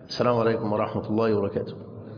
السلام عليكم ورحمة الله وبركاته.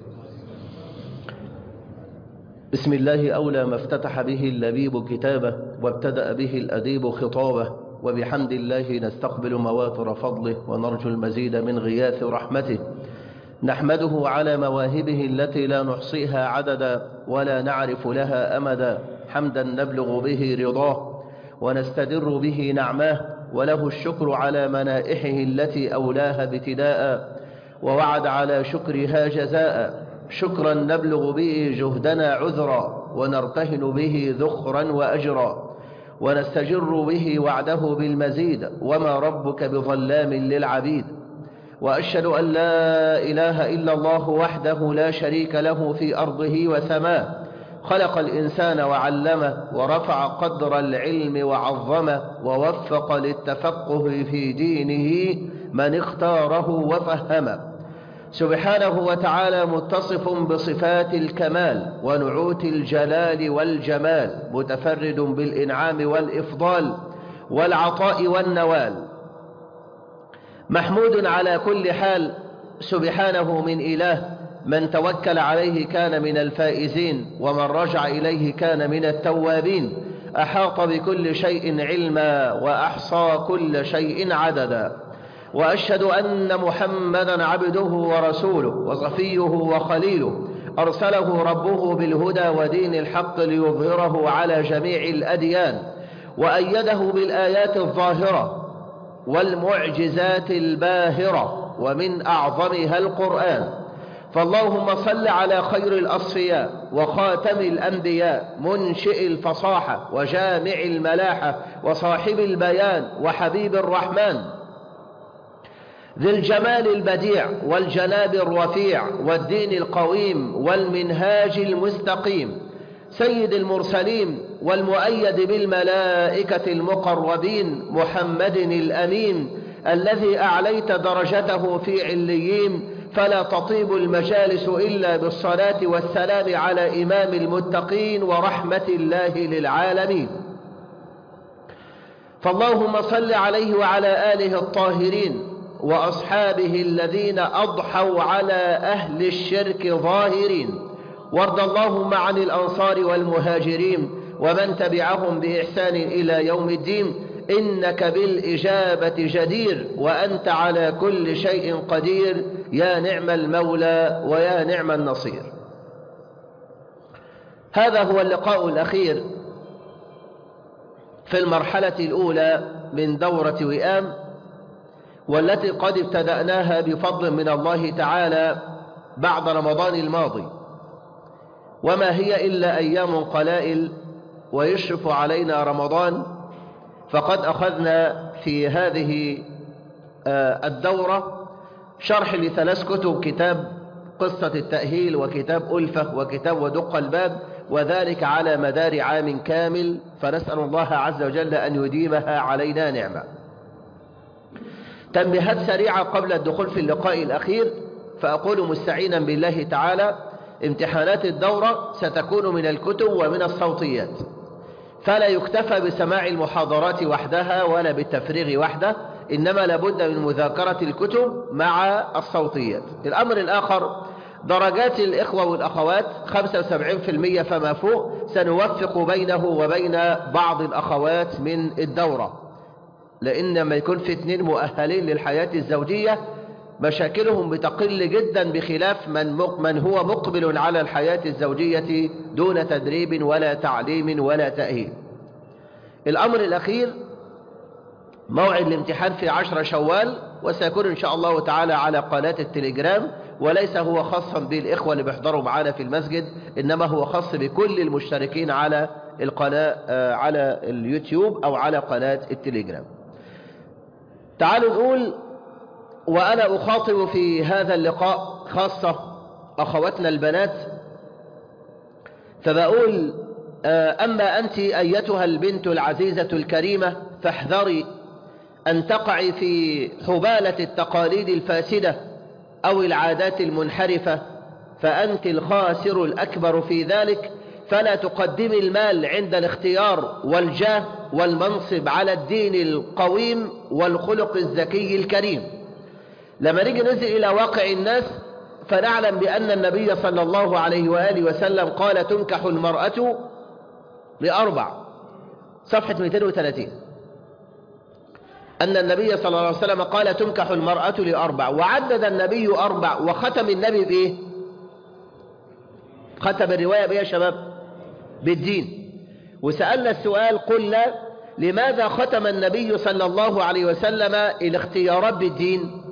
بسم الله أولى ما افتتح به اللبيب كتابه، وابتدأ به الأديب خطابه، وبحمد الله نستقبل مواتر فضله ونرجو المزيد من غياث رحمته. نحمده على مواهبه التي لا نحصيها عددا ولا نعرف لها أمدا، حمدا نبلغ به رضاه ونستدر به نعماه، وله الشكر على منائحه التي أولاها ابتداء ووعد على شكرها جزاء. شكرا نبلغ به جهدنا عذرا ونرتهن به ذخرا وأجرا، ونستجر به وعده بالمزيد، وما ربك بظلام للعبيد. وأشهد أن لا إله إلا الله وحده لا شريك له في أرضه وسماه، خلق الإنسان وعلمه ورفع قدر العلم وعظمه، ووفق للتفقه في دينه من اختاره وفهمه. سبحانه وتعالى متصف بصفات الكمال ونعوت الجلال والجمال، متفرد بالإنعام والإفضال والعطاء والنوال، محمود على كل حال. سبحانه من إله من توكل عليه كان من الفائزين، ومن رجع إليه كان من التوابين. أحاط بكل شيء علما وأحصى كل شيء عددا. وأشهد أن محمدا عبده ورسوله وصفيه وخليله، أرسله ربه بالهدى ودين الحق ليظهره على جميع الأديان، وأيده بالآيات الظاهرة والمعجزات الباهرة، ومن أعظمها القرآن. فاللهم صل على خير الأصفياء وخاتم الأنبياء، منشئ الفصاحة وجامع الملاحة وصاحب البيان وحبيب الرحمن، ذي الجمال البديع والجناب الرفيع والدين القويم والمنهاج المستقيم، سيد المرسلين والمؤيد بالملائكة المقربين، محمد الأمين الذي أعليت درجته في عليين، فلا تطيب المجالس إلا بالصلاة والسلام على إمام المتقين ورحمة الله للعالمين. فاللهم صل عليه وعلى آله الطاهرين وأصحابه الذين أضحوا على أهل الشرك ظاهرين، وارض اللهم عن الأنصار والمهاجرين ومن تبعهم بإحسان إلى يوم الدين، إنك بالإجابة جدير وأنت على كل شيء قدير، يا نعم المولى ويا نعم النصير. هذا هو اللقاء الأخير في المرحلة الأولى من دورة وئام، والتي قد ابتدأناها بفضل من الله تعالى بعد رمضان الماضي، وما هي إلا أيام قلائل ويشرف علينا رمضان. فقد أخذنا في هذه الدورة شرح لثلاث كتب، كتاب قصة التأهيل وكتاب ألفة وكتاب ودق الباب، وذلك على مدار عام كامل، فنسأل الله عز وجل أن يديمها علينا نعمة. تنبيهات سريعة قبل الدخول في اللقاء الأخير. فأقول مستعينا بالله تعالى: امتحانات الدورة ستكون من الكتب ومن الصوتيات، فلا يكتفى بسماع المحاضرات وحدها ولا بالتفريغ وحده، إنما لابد من مذاكرة الكتب مع الصوتيات. الأمر الآخر: درجات الإخوة والأخوات 75% فما فوق سنوفق بينه وبين بعض الأخوات من الدورة، لأن لما يكون في 2 مؤهلين للحياة الزوجية مشاكلهم بتقل جدا، بخلاف من هو مقبل على الحياة الزوجية دون تدريب ولا تعليم ولا تأهيل. الأمر الأخير: موعد الامتحان في 10 شوال، وسيكون إن شاء الله تعالى على قناة التليجرام، وليس هو خاصا بالإخوة اللي بيحضروا معانا في المسجد، إنما هو خاص بكل المشتركين على القناة على اليوتيوب أو على قناة التليجرام. تعالوا نقول، وأنا أخاطب في هذا اللقاء خاصة أخواتنا البنات، فبقول: أما أنت أيتها البنت العزيزة الكريمة، فاحذري أن تقعي في حبالة التقاليد الفاسدة أو العادات المنحرفة، فأنت الخاسر الأكبر في ذلك. فلا تقدمي المال عند الاختيار والجاه والمنصب على الدين القويم والخلق الزكي الكريم. لما نيجي ننزل إلى واقع الناس فنعلم بأن النبي صلى الله عليه وآله وسلم قال تنكح المرأة لأربع، صفحة 230. أن النبي صلى الله عليه وسلم قال تنكح المرأة لأربع، وعدد النبي أربع، وختم النبي بإيه؟ ختم الرواية بإيه يا شباب؟ بالدين. وسألنا السؤال قلنا لماذا ختم النبي صلى الله عليه وسلم الاختيارات بالدين؟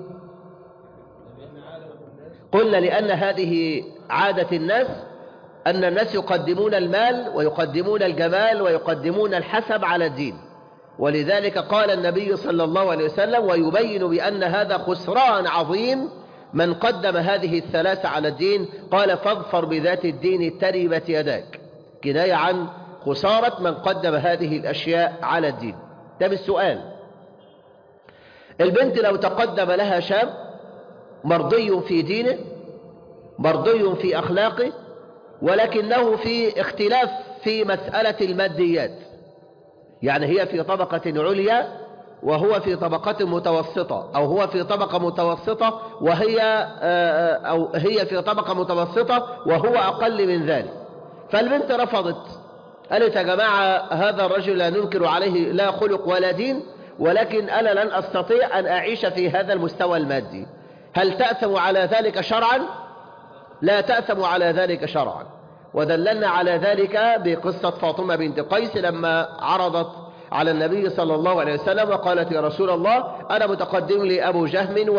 قلنا لأن هذه عادة الناس، أن الناس يقدمون المال ويقدمون الجمال ويقدمون الحسب على الدين، ولذلك قال النبي صلى الله عليه وسلم ويبين بأن هذا خسران عظيم من قدم هذه الثلاثة على الدين، قال فاظفر بذات الدين تربت يداك، كناية عن خسارة من قدم هذه الأشياء على الدين. ده بالسؤال. البنت لو تقدم لها شاب مرضي في دينه مرضي في أخلاقه، ولكنه في اختلاف في مسألة الماديات، يعني هي في طبقة عليا وهو في طبقة متوسطة، أو هو في طبقة متوسطة أو هي في طبقة متوسطة وهو أقل من ذلك، فالبنت رفضت، قالت يا جماعة هذا الرجل لا ننكر عليه لا خلق ولا دين، ولكن أنا لن أستطيع أن أعيش في هذا المستوى المادي. هل تأثم على ذلك شرعا؟ لا تأثم على ذلك شرعا. ودللنا على ذلك بقصة فاطمة بنت قيس لما عرضت على النبي صلى الله عليه وسلم وقالت يا رسول الله أنا متقدم لي أبو جهم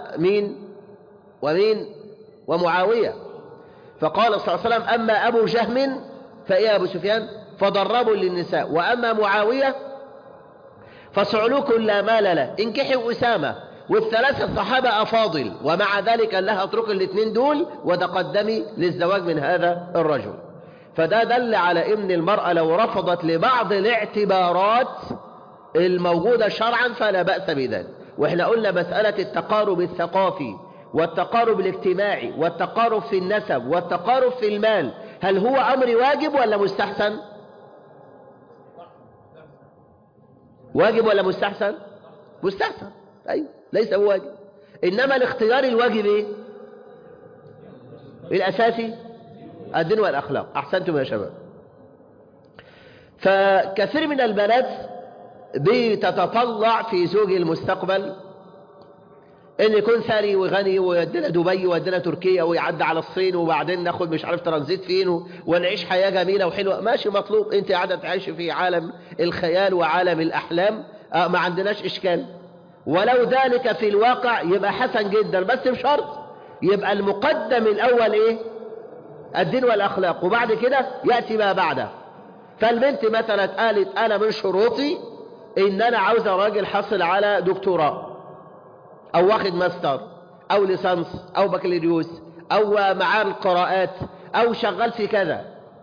ومعاوية، فقال صلى الله عليه وسلم أما أبو جهم فإيه أبو سفيان فضرب للنساء، وأما معاوية فصعلوك لا مال له، انكحوا أسامة، والثلاثة الصحابة أفاضل، ومع ذلك قال لها اترك الاثنين دول وتقدمي للزواج من هذا الرجل. فده دل على ان المرأة لو رفضت لبعض الاعتبارات الموجودة شرعا فلا بأس بذلك. واحنا قلنا مسألة التقارب الثقافي والتقارب الاجتماعي والتقارب في النسب والتقارب في المال، هل هو أمر واجب ولا مستحسن؟ واجب ولا مستحسن؟ مستحسن، أيوه، ليس هو واجب. إنما الاختيار الواجب إيه؟ الأساسي الدين والأخلاق. أحسنتم يا شباب. فكثير من البنات بتتطلع في زوج المستقبل ان يكون ثري وغني ويودينا دبي ويودينا تركيا ويعدي على الصين وبعدين ناخد مش عارف ترانزيت فين ونعيش حياة جميلة وحلوة. ماشي، مطلوب، انت قاعدة تعيش في عالم الخيال وعالم الأحلام، ما عندناش إشكال. ولو ذلك في الواقع يبقى حسن جدا، بس بشرط يبقى المقدم الأول ايه؟ الدين والأخلاق، وبعد كده يأتي ما بعده. فالبنت مثلا قالت أنا من شروطي إن أنا عاوزة راجل حصل على دكتوراه أو واخد ماستر أو ليسانس أو بكالوريوس أو معاه القراءات أو شغال في كذا.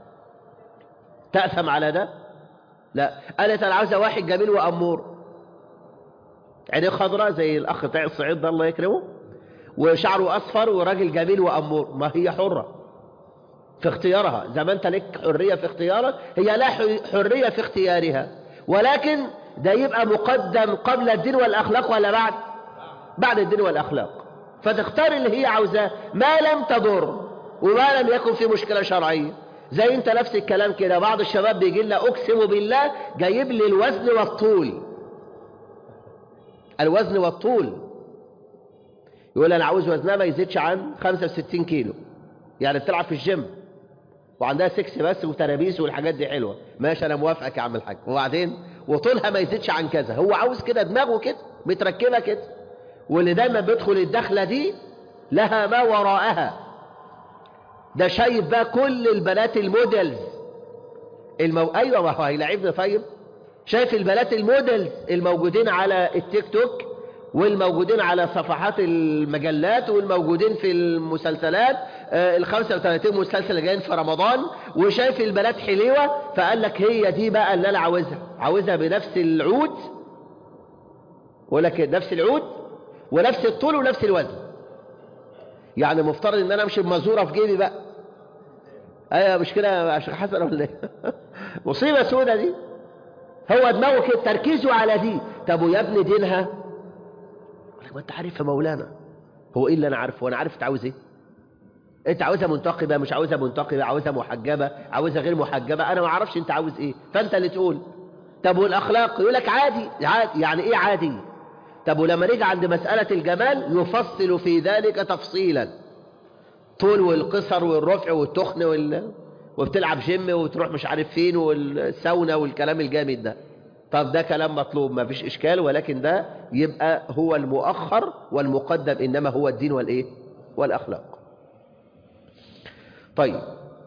تأثم على ده؟ لا. قالت أنا عاوزة واحد جميل وأمور، عينيه خضراء زي الأخ بتاع الصعيد ده الله يكرمه، وشعره أصفر وراجل جميل وأمور. ما هي حرة في اختيارها، زي ما انت لك حرية في اختيارك، هي لا حرية في اختيارها، ولكن ده يبقى مقدم قبل الدين والأخلاق ولا بعد الدين والأخلاق. فتختار اللي هي عاوزاه ما لم تضر وما لم يكن في مشكلة شرعية. زي انت نفس الكلام كده، بعض الشباب بيجي لنا اقسم بالله جايب لي الوزن والطول، الوزن والطول، يقول انا عاوز وزنها ما يزيدش عن 65 كيلو، يعني بتلعب في الجيم وعندها سكس بس وترابيس والحاجات دي حلوة، ماشي انا موافقك يا عم الحاج، وبعدين وطولها ما يزيدش عن كذا. هو عاوز كده، دماغه كده متركبة كده. واللي دايما بيدخل الدخلة دي لها ما وراءها. ده شايف بقى كل البنات الموديلز ايوه، ما هو هيلاعبنا. طيب شايف البنات الموديلز الموجودين على التيك توك والموجودين على صفحات المجلات والموجودين في المسلسلات، ال35 مسلسل اللي جايين في رمضان، وشايف البنات حليوة، فقال لك هي دي بقى اللي انا عاوزها بنفس العود، ولك نفس العود ونفس الطول ونفس الوزن. يعني مفترض ان انا امشي بمزورة في جيبي بقى. ايوه مش كده يا شيخ حسن ولا ايه؟ مصيبة سودة دي. هو دماغه كده تركيزه على دي. طب ويا ابني دينها؟ ما انت عارف يا مولانا هو ايه اللي انا عارفه؟ وانا عارف انت عاوز ايه؟ انت عاوزها منتقبه، مش عاوزها منتقبه، عاوزها محجبه، عاوزها غير محجبه، انا ما اعرفش انت عاوز ايه، فانت اللي تقول. طب والاخلاق؟ يقول لك عادي. عادي يعني ايه عادي؟ طب ولما نيجي عند مساله الجمال يفصل في ذلك تفصيلا، طول والقصر والرفع والتخن وبتلعب جيم وتروح مش عارف فين والساونا والكلام الجامد ده. طب ده كلام مطلوب، ما فيش اشكال، ولكن ده يبقى هو المؤخر، والمقدم انما هو الدين والايه؟ والاخلاق. طيب،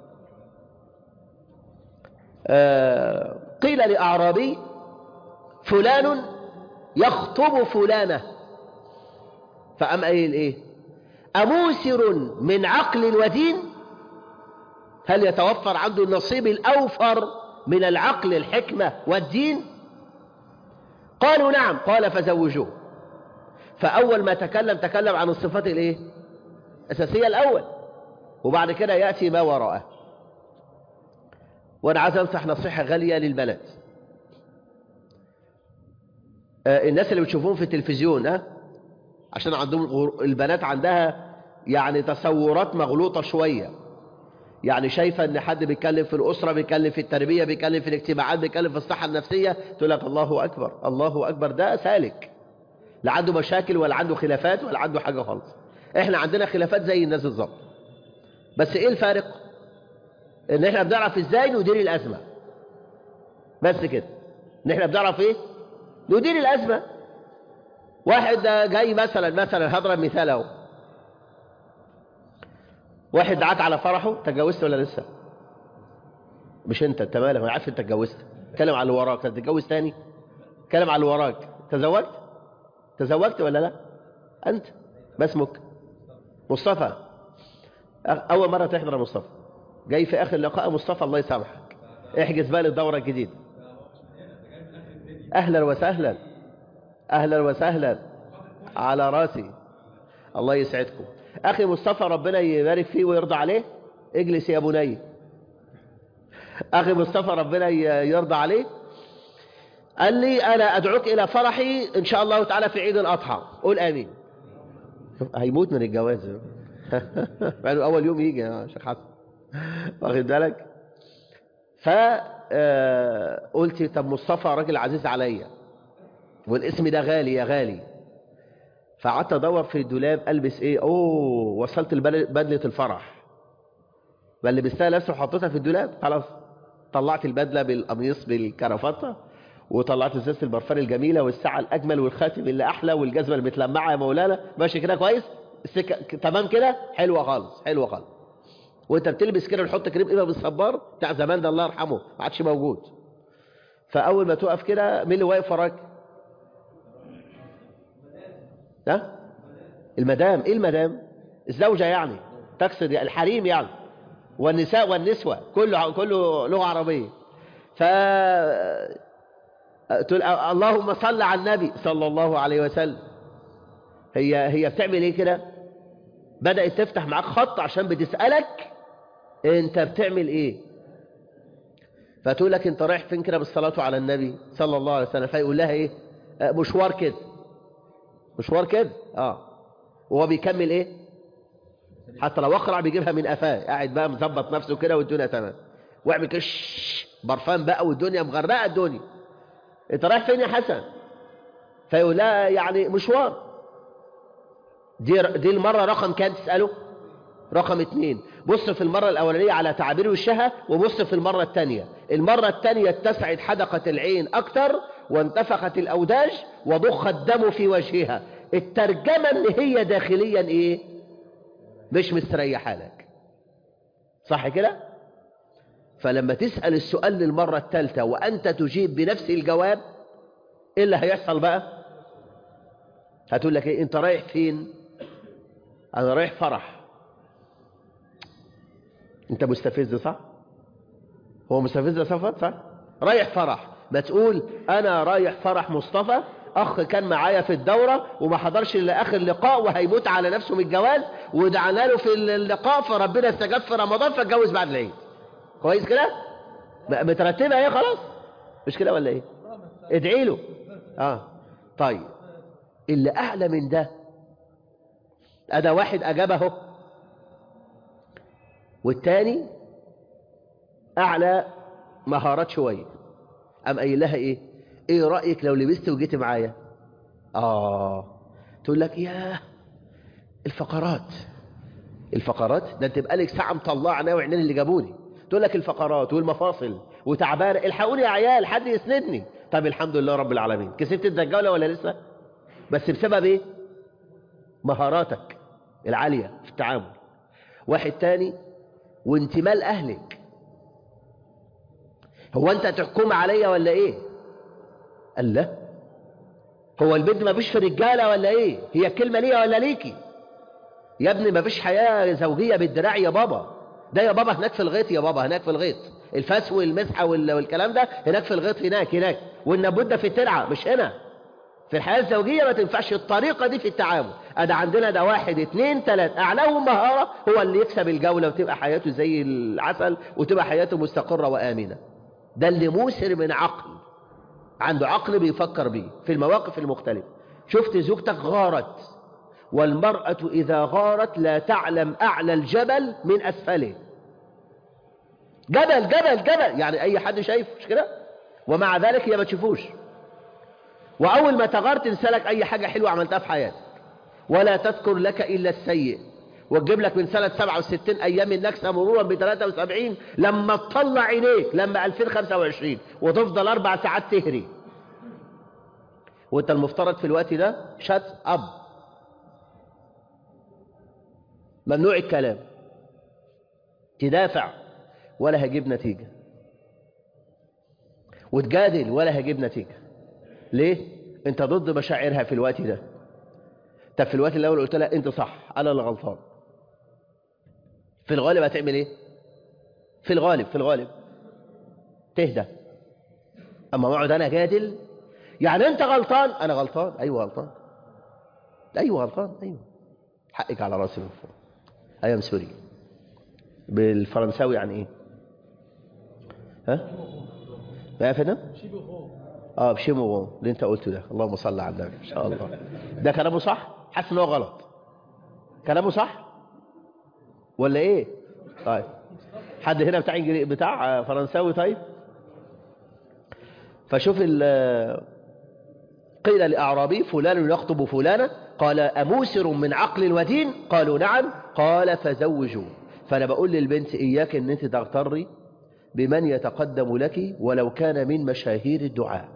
قيل لأعرابي فلان يخطب فلانة، فأم قايل ايه؟ أموسر من عقل ودين؟ هل يتوفر عنده النصيب الأوفر من العقل، الحكمة والدين؟ قالوا نعم. قال فزوجوه. فأول ما تكلم عن الصفات الايه؟ الأساسية الأول، وبعد كده يأتي ما وراءه. وأنا عايز أنصح نصيحة غالية للبنات، الناس اللي بتشوفون في التلفزيون، عشان عندهم البنات عندها يعني تصورات مغلوطة شوية، يعني شايفة ان حد بيتكلم في الأسرة، بيتكلم في التربية، بيتكلم في الاجتماعات، بيتكلم في الصحة النفسية، تقول لك الله أكبر الله أكبر، ده سالك، لا عنده مشاكل ولا عنده خلافات ولا عنده حاجة خالص. احنا عندنا خلافات زي الناس بالظبط، بس ايه الفارق؟ ان احنا بنعرف ازاي ندير الأزمة، بس كده. ان احنا بنعرف ايه؟ ندير الأزمة. واحد جاي مثلا هضرب مثال اهو، واحد دعاك على فرحه، تجوزت ولا لسه؟ مش انت مالك، انا عارف انت اتجوزت، اتكلم على اللي وراك، تتجوز تاني؟ اتكلم على اللي وراك. تزوجت ولا لا؟ انت ما اسمك؟ مصطفى. اول مره تحضر يا مصطفى، جاي في اخر لقاء مصطفى، الله يسامحك، احجز بقى للدوره الجديده. اهلا وسهلا، اهلا وسهلا، على راسي، الله يسعدكم. اخي مصطفى ربنا يبارك فيه ويرضى عليه، اجلس يا بني. اخي مصطفى ربنا يرضى عليه، قال لي انا ادعوك الى فرحي ان شاء الله تعالى في عيد الاضحى، قول امين. هيموت من الجواز بقاله اول يوم يجي يا شيخ حسن، واخد بالك؟ قلت طب مصطفى راجل عزيز عليا، والاسم ده غالي يا غالي. فقعدت ادور في الدولاب البس ايه، وصلت بدله الفرح، بل لبستها لبسه وحطيتها في الدولاب، خلاص. طلعت البدله بالقميص بالكرافته، وطلعت ازازه البرفان الجميله والساعه الاجمل والخاتم اللي احلى والجزمه المتلمعه يا مولانا، ماشي كده كويس، السكه تمام كده، حلوه خالص حلوه خالص. وانت بتلبس كده نحط كريم ايده بالصبار بتاع زمان ده، الله يرحمه، ما عادش موجود. فاول ما تقف كده، مين اللي واقف وراك؟ ها؟ المدام. ايه المدام؟ الزوجه يعني، تقصد يعني الحريم يعني، والنساء والنسوه، كله لغه عربيه. ف تقول اللهم صل على النبي صلى الله عليه وسلم. هي بتعمل ايه كده؟ بدأت تفتح معاك خط عشان بتسألك انت بتعمل ايه. فتقول لك انت رايح فين كده بالصلاة على النبي صلى الله عليه وسلم، فيقول لها ايه؟ مشوار كده، مشوار كده. وهو بيكمل ايه؟ حتى لو اقرع بيجيبها من قفاه، قاعد بقى مظبط نفسه كده والدنيا تمام، واعمل كش برفان بقى والدنيا مغرقه الدنيا. انت رايح فين يا حسن؟ فيقول لها يعني مشوار. دي المرة رقم كام تسأله؟ رقم 2. بص في المرة الأولانية على تعابير وشها، وبص في المرة الثانية. المرة الثانية اتسعت حدقة العين أكتر، وانتفخت الأوداج، وضخ الدم في وجهها. الترجمة اللي هي داخليا إيه؟ مش مستريحة لك، صح كده؟ فلما تسأل السؤال للمرة الثالثة وأنت تجيب بنفس الجواب، إيه اللي هيحصل بقى؟ هتقول لك إيه؟ أنت رايح فين؟ أنا رايح فرح. أنت مستفز صح؟ هو مستفز صفت صح؟ رايح فرح، ما تقول أنا رايح فرح مصطفى، أخ كان معايا في الدورة وما حضرش إلا آخر لقاء وهيموت على نفسه من الجواز، ودعنا له في اللقاء فربنا استجاب في رمضان فاتجوز بعد العيد. كويس كده؟ مترتبة ايه خلاص؟ مش كده ولا ايه؟ ادعي له. طيب، اللي أعلى من ده أدا واحد أجابه، والتاني أعلى مهارات شوية، قام قايل لها إيه رأيك لو لبست وجيت معايا؟ تقول لك ياه الفقرات ده انت بقالك ساعة مطلعة عينيا وعينين اللي جابوني. تقول لك الفقرات والمفاصل وتعبانة، الحقوني يا عيال حد يسندني. طب الحمد لله رب العالمين، كسبت الدجالة ولا لسه؟ بس بسبب ايه؟ مهاراتك العالية في التعامل. واحد تاني وانت مال اهلك، هو انت تحكم عليا ولا ايه؟ قال لا، هو البنت ما فيش في رجالة ولا ايه؟ هي الكلمة ليا ولا ليكي؟ يا ابني ما فيش حياة زوجية بالدراع يا بابا، ده يا بابا هناك في الغيط، يا بابا هناك في الغيط، الفس والمسحة والكلام ده هناك في الغيط، هناك والنبوت ده في الترعة مش هنا. في الحياة الزوجية ما تنفعش الطريقة دي في التعامل. أدا عندنا ده 1 2 3 أعلاهم مهارة هو اللي يكسب الجولة وتبقى حياته زي العسل وتبقى حياته مستقرة وآمنة. ده اللي موسر من عقل، عنده عقل بيفكر بيه في المواقف المختلفة. شفت زوجتك غارت، والمرأة إذا غارت لا تعلم أعلى الجبل من أسفله. جبل جبل جبل يعني أي حد شايف مش كده، ومع ذلك هي ما تشوفوش. وأول ما تغار تنسلك أي حاجة حلوة عملتها في حياتك، ولا تذكر لك إلا السيء، وتجيب لك من سنة 67 أيام النكسة مرورا ب 73 لما تطلع عينيك لما 2025 وتفضل 4 ساعات تهري. وانت المفترض في الوقت ده شات أب، ممنوع الكلام، تدافع ولا هجيب نتيجة، وتجادل ولا هجيب نتيجة. ليه؟ انت ضد مشاعرها في الوقت ده. طب في الوقت الاول قلت لها انت صح انا اللي غلطان، في الغالب هتعمل ايه؟ في الغالب تهدى. اما اقعد انا جادل، يعني انت غلطان، انا غلطان، ايوه غلطان، ايوه حقك على راسي من فوق، ايام سوري بالفرنساوي يعني ايه؟ ها؟ ما فهمنا؟ بشيمو اللي انت قلته ده، اللهم صل على النبي ان شاء الله. ده كلامه صح؟ حاسس ان هو غلط؟ كلامه صح ولا ايه؟ طيب حد هنا بتاع فرنساوي؟ طيب فشوف قيل لأعرابي فلان يخطب فلانة قال أموسر من عقل ودين؟ قالوا نعم. قال فزوجوا. فأنا بقول للبنت إياك أن أنت تغتري بمن يتقدم لك ولو كان من مشاهير الدعاء،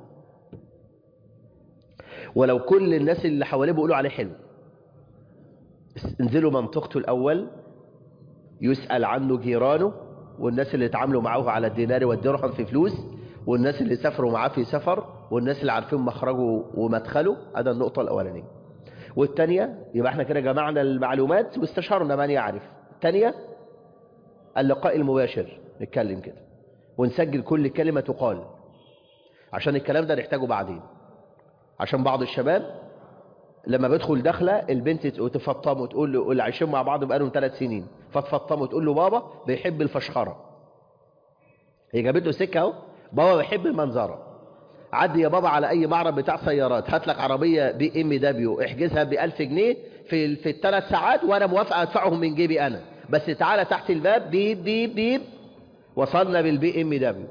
ولو كل الناس اللي حواليه بيقولوا عليه حلو. انزلوا منطقته الأول، يسأل عنه جيرانه والناس اللي اتعاملوا معه على الدينار والدرهم في فلوس، والناس اللي سافروا معاه في سفر، والناس اللي عارفين مخرجه ومدخله. هذا النقطة الأولانية. والثانية يبقى احنا كده جمعنا المعلومات واستشارنا من يعرف. الثانية اللقاء المباشر، نتكلم كده ونسجل كل كلمة تقال، عشان الكلام ده نحتاجه بعدين. عشان بعض الشباب لما بيدخل دخلة البنت تفطمه وتقول له، اللي عايشين مع بعض بقالهم 3 سنين، فتفطمه وتقول له بابا بيحب الفشخرة. هي جابت له سكة اهو، بابا بيحب المنظرة. عدي يا بابا على اي معرض بتاع سيارات، هات لك عربية BMW احجزها ب1000 جنيه في ال3 ساعات وانا موافقة ادفعهم من جيبي انا، بس تعالى تحت الباب بيب بيب بيب، وصلنا بالBMW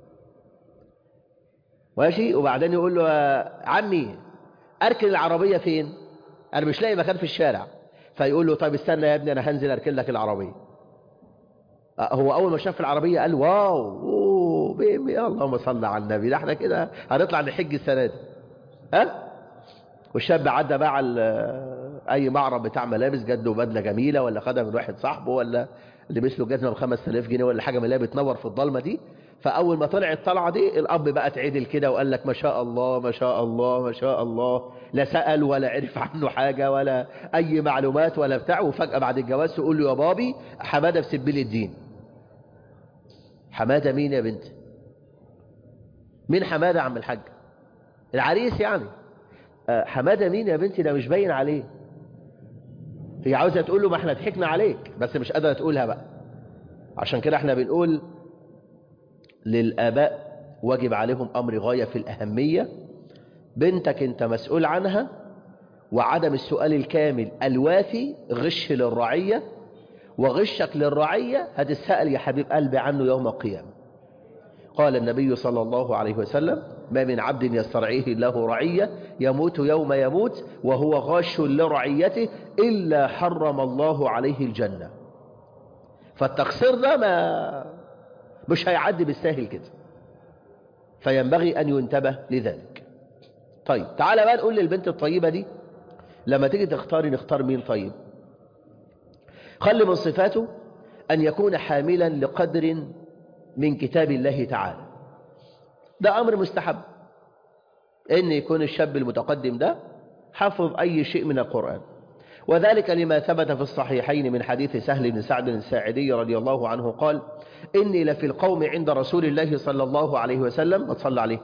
ماشي. وبعدين يقول له عمي اركن العربية فين؟ انا مش لاقي مكان في الشارع. فيقول له طيب استنى يا ابني انا هنزل اركن لك العربية. هو اول ما شاف العربية قال واو بيبي، اللهم صل على النبي، ده احنا كده هنطلع نحج السنة دي. ها؟ والشاب عدى بقى على اي معرض بتاع ملابس، جات له بدله جميله ولا خدها من واحد صاحبه، ولا لبس له جزمه ب5000 جنيه ولا حاجه من اللي بتنور في الضلمه دي. فاول ما طلع الطلعه دي الاب بقى اتعدل كده وقال لك ما شاء الله ما شاء الله ما شاء الله، لا سال ولا عرف عنه حاجه ولا اي معلومات ولا بتاع. وفجاه بعد الجواز تقول له يا بابي حماده في سبيل الدين. حماده مين يا بنت؟ مين حماده عم الحاج؟ العريس يعني. حماده مين يا بنتي؟ ده مش باين عليه. هي عاوزة تقول له ما احنا ضحكنا عليك، بس مش قادرة تقولها بقى. عشان كده احنا بنقول للآباء واجب عليهم أمر غاية في الأهمية. بنتك انت مسؤول عنها، وعدم السؤال الكامل الوافي غش للرعية، وغشك للرعية هتسأل يا حبيب قلبي عنه يوم القيامة. قال النبي صلى الله عليه وسلم: ما من عبد يسترعيه الله رعية يموت يوم يموت وهو غاش لرعيته إلا حرم الله عليه الجنة. فالتقصير ده مش هيعدي بالساهل كده، فينبغي أن ينتبه لذلك. طيب تعالى بقى نقول للبنت الطيبة دي لما تيجي تختاري نختار مين طيب؟ خلي من صفاته أن يكون حاملا لقدر من كتاب الله تعالى. ده أمر مستحب، إن يكون الشاب المتقدم ده حفظ أي شيء من القرآن، وذلك لما ثبت في الصحيحين من حديث سهل بن سعد الساعدي رضي الله عنه قال: إني لفي القوم عند رسول الله صلى الله عليه وسلم، اتصلى عليه،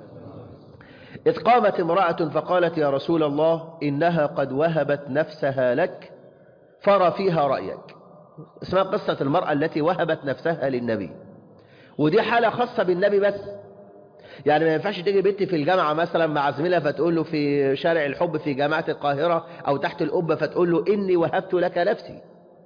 إذ قامت امرأة فقالت: يا رسول الله إنها قد وهبت نفسها لك فر فيها رأيك. اسمها قصة المرأة التي وهبت نفسها للنبي، ودي حالة خاصة بالنبي بس. يعني ما ينفعش تيجي بنت في الجامعة مثلا مع زميلها فتقول له في شارع الحب في جامعة القاهرة أو تحت القبة فتقول له إني وهبت لك نفسي.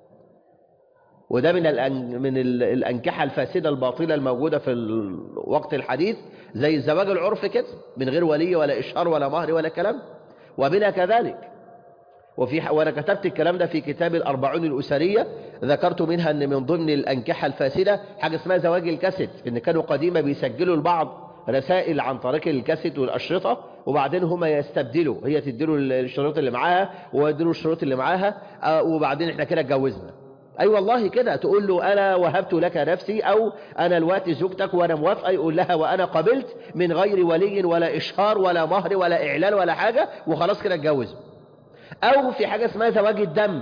وده من الأنكحة الفاسدة الباطلة الموجودة في الوقت الحديث، زي الزواج العرف كده، من غير ولي ولا إشهار ولا مهر ولا كلام. وبنا كذلك. وأنا كتبت الكلام ده في كتاب الأربعون الأسرية، ذكرت منها أن من ضمن الأنكحة الفاسدة حاجة اسمها زواج الكاسيت، إن كانوا قديما بيسجلوا البعض رسائل عن طريق الكاسيت والأشرطة، وبعدين هما يستبدلوا، هي تديله الشروط اللي معاها ويديله الشروط اللي معاها، وبعدين احنا كده اتجوزنا. أي والله كده، تقول له أنا وهبت لك نفسي، أو أنا الوقت زوجتك وأنا موافقة، يقول لها وأنا قبلت من غير ولي ولا إشهار ولا مهر ولا إعلان ولا حاجة، وخلاص كده اتجوزوا. أو في حاجة اسمها زواج الدم،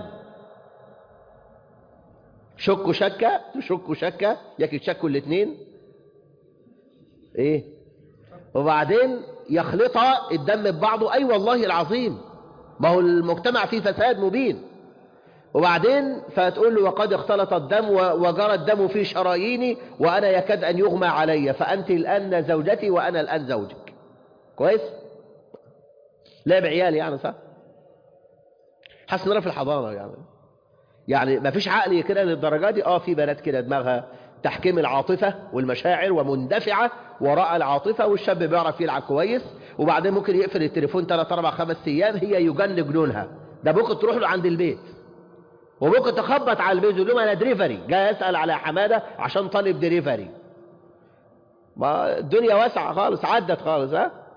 شكوا شكة تشكوا شكة، ياك تشكوا الاثنين ايه، وبعدين يخلطها الدم ببعضه. اي والله العظيم، ما هو المجتمع فيه فساد مبين. وبعدين فتقول له وقد اختلط الدم وجرى الدم في شراييني وانا يكاد ان يغمى علي، فانت الان زوجتي وانا الان زوجك. كويس؟ لعب عيال يعني، صح؟ حاسس ان في الحضانه يعني ما فيش عقل كده للدرجه دي. في بنات كده دماغها تحكيم العاطفه والمشاعر ومندفعه وراء العاطفه، والشاب بيعرف يلعب كويس، وبعدين ممكن يقفل التليفون 3 4 5 ايام، هي يجن جنونها. ده ممكن تروح له عند البيت، وممكن تخبط على البيت يقول لهم انا دريفري، جاي اسال على حماده عشان طالب دريفري. ما الدنيا واسعه خالص، عدت خالص.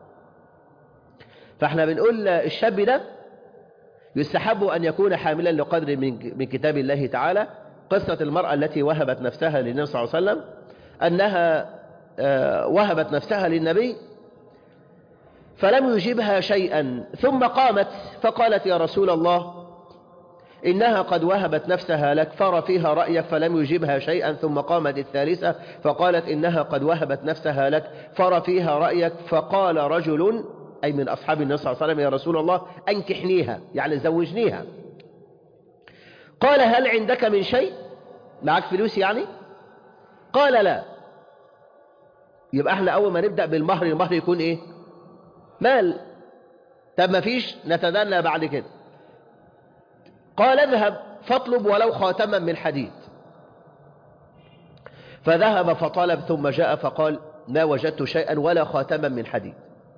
فاحنا بنقول الشاب ده يستحب أن يكون حاملا لقدر من كتاب الله تعالى. قصة المرأة التي وهبت نفسها للنبي صلى الله عليه وسلم، أنها وهبت نفسها للنبي فلم يجبها شيئا، ثم قامت فقالت: يا رسول الله إنها قد وهبت نفسها لك فر فيها رأيك، فلم يجبها شيئا. ثم قامت الثالثة فقالت: إنها قد وهبت نفسها لك فر فيها رأيك. فقال رجل، أي من أصحاب النبي صلى الله عليه وسلم: يا رسول الله أنكحنيها، يعني زوجنيها. قال: هل عندك من شيء؟ معك فلوس يعني؟ قال: لا. يبقى احنا أول ما نبدأ بالمهر، المهر يكون إيه؟ مال. طب ما فيش، نتدنى بعد كده. قال: اذهب فاطلب ولو خاتما من حديد. فذهب فطلب، ثم جاء فقال: ما وجدت شيئا ولا خاتما من حديد.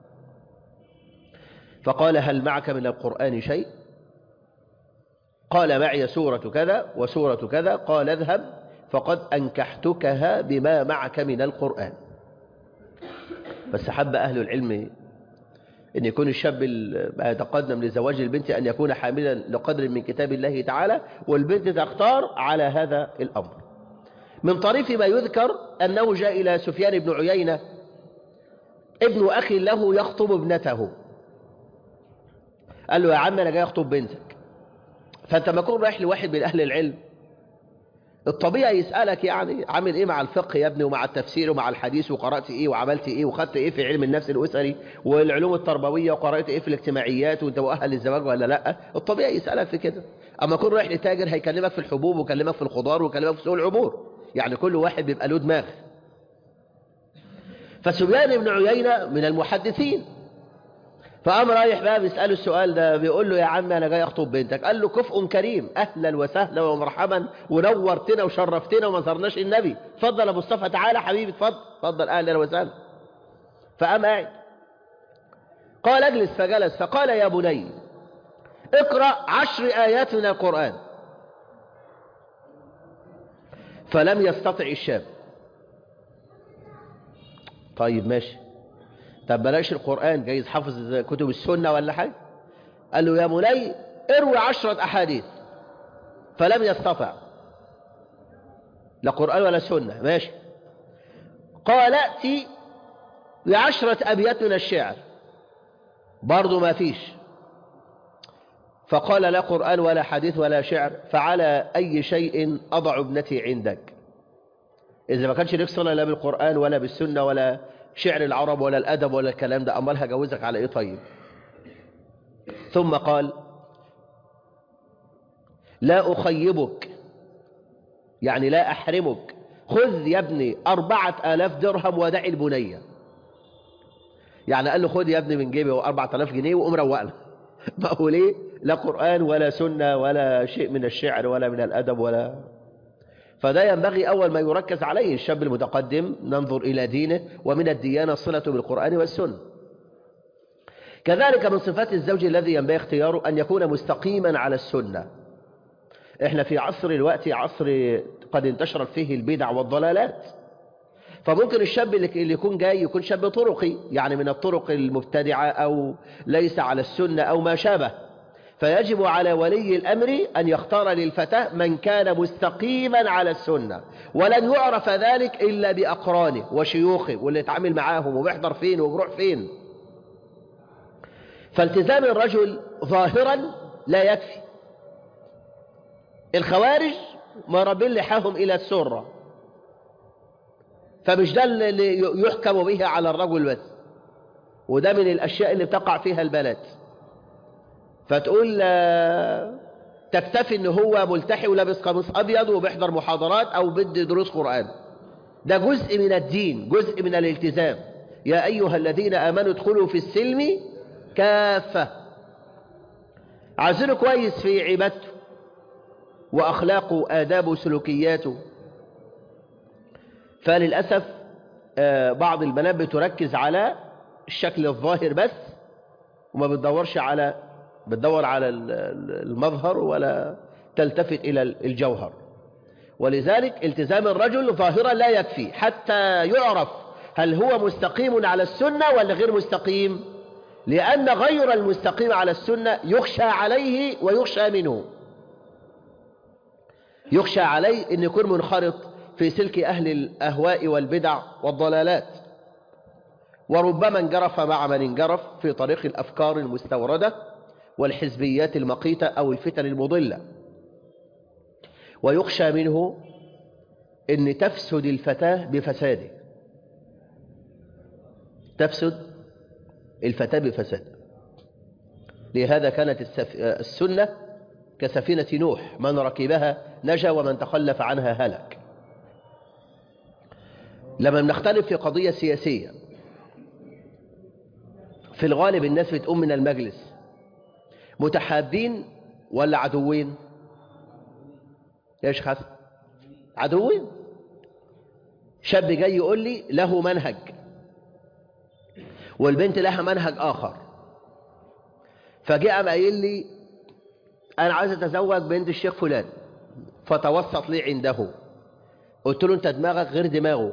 فقال: هل معك من القرآن شيء؟ قال: معي سورة كذا وسورة كذا. قال: اذهب فقد أنكحتكها بما معك من القرآن. بس حب أهل العلم أن يكون الشاب ما يتقدم لزواج البنت أن يكون حاملا لقدر من كتاب الله تعالى، والبنت تختار على هذا الأمر. من طريف ما يذكر أنه جاء إلى سفيان بن عيينة ابن أخي له يخطب ابنته، قال له: يا عم أنا جاي أخطب بنتك. فأنت ما تكون رايح لواحد من أهل العلم، الطبيعي يسألك يعني عامل إيه مع الفقه يا ابني، ومع التفسير ومع الحديث، وقرأت إيه وعملت إيه وخدت إيه في علم النفس الأسري والعلوم التربوية، وقرأت إيه في الاجتماعيات، وأنت مؤهل للزواج ولا لأ. الطبيعي يسألك في كده. أما يكون رايح لتاجر هيكلمك في الحبوب ويكلمك في الخضار ويكلمك في سوق العبور، يعني كل واحد بيبقى له دماغ. فسفيان بن عيينة من المحدثين، فقام رايح بقى بيسأله السؤال ده، بيقول له يا عم أنا جاي أخطب بنتك. قال له كفء كريم، أهلا وسهلا ومرحبا ونورتنا وشرفتنا وما زرناش النبي، اتفضل يا مصطفى تعالى حبيبي، اتفضل اتفضل أهلا وسهلا. فقام قاعد، قال اجلس، فجلس. فقال يا بني اقرأ 10 آيات من القرآن. فلم يستطع الشاب. طيب ماشي، طب بلاش القرآن، جايز حافظ كتب السنة ولا حاجة. قال له يا بني اروي 10 أحاديث. فلم يستطع، لا قرآن ولا سنة. ماشي، قال ائتي ب10 أبيات من الشعر. برضو ما فيش. فقال لا قرآن ولا حديث ولا شعر، فعلى أي شيء أضع ابنتي عندك؟ إذا ما كانش لك صلة لا بالقرآن ولا بالسنة ولا شعر العرب ولا الأدب ولا الكلام ده، أمال هجوزك على إيه طيب؟ ثم قال لا أخيبك، يعني لا أحرمك، خذ يا ابني 4000 درهم ودع البنية. يعني قال له خذ يا ابني من جيبي 4000 جنيه وقوم روقنا. ما هو ليه؟ لا قرآن ولا سنة ولا شيء من الشعر ولا من الأدب ولا. فده ينبغي أول ما يركز عليه الشاب المتقدم، ننظر إلى دينه، ومن الديانة صلة بالقرآن والسنة. كذلك من صفات الزوج الذي ينبغي اختياره أن يكون مستقيما على السنة. احنا في عصر الوقت عصر قد انتشرت فيه البدع والضلالات، فممكن الشاب اللي يكون جاي يكون شاب طرقي، يعني من الطرق المبتدعة أو ليس على السنة أو ما شابه. فيجب على ولي الأمر أن يختار للفتاة من كان مستقيما على السنة، ولن يعرف ذلك إلا بأقرانه وشيوخه واللي يتعامل معاهم وبيحضر فين وبروح فين. فالتزام الرجل ظاهرا لا يكفي. الخوارج مربين لحاهم إلى السرة، فمش ده اللي يحكم به على الرجل بس، وده من الأشياء اللي بتقع فيها البلد. فتقول تكتفي ان هو ملتحي ولابس قميص ابيض وبيحضر محاضرات او بدي دروس قرآن. ده جزء من الدين، جزء من الالتزام. يا ايها الذين امنوا ادخلوا في السلم كافة. عايزينه كويس في عبادته واخلاقه آدابه وسلوكياته. فللأسف بعض البنات بتركز على الشكل الظاهر بس، وما بتدور على المظهر ولا تلتفت إلى الجوهر. ولذلك التزام الرجل ظاهرا لا يكفي حتى يعرف هل هو مستقيم على السنة ولا غير مستقيم، لأن غير المستقيم على السنة يخشى عليه ويخشى منه. يخشى عليه أن يكون منخرط في سلك أهل الأهواء والبدع والضلالات، وربما انجرف مع من انجرف في طريق الأفكار المستوردة والحزبيات المقيتة أو الفتن المضلة. ويخشى منه أن تفسد الفتاة بفساده، تفسد الفتاة بفساده. لهذا كانت السنة كسفينة نوح، من ركبها نجا ومن تخلف عنها هلك. لما بنختلف في قضية سياسية، في الغالب الناس بتقوم من المجلس متحابين ولا عدوين؟ يا شيخ حسن، عدوين. شاب جاي يقول لي له منهج والبنت لها منهج آخر، فجاء قام قايل لي أنا عايز أتزوج بنت الشيخ فلان، فتوسط لي عنده. قلت له أنت دماغك غير دماغه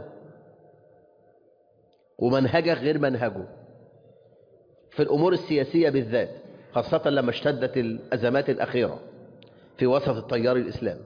ومنهجك غير منهجه في الأمور السياسية بالذات، خاصة لما اشتدت الأزمات الأخيرة في وسط التيار الإسلامي.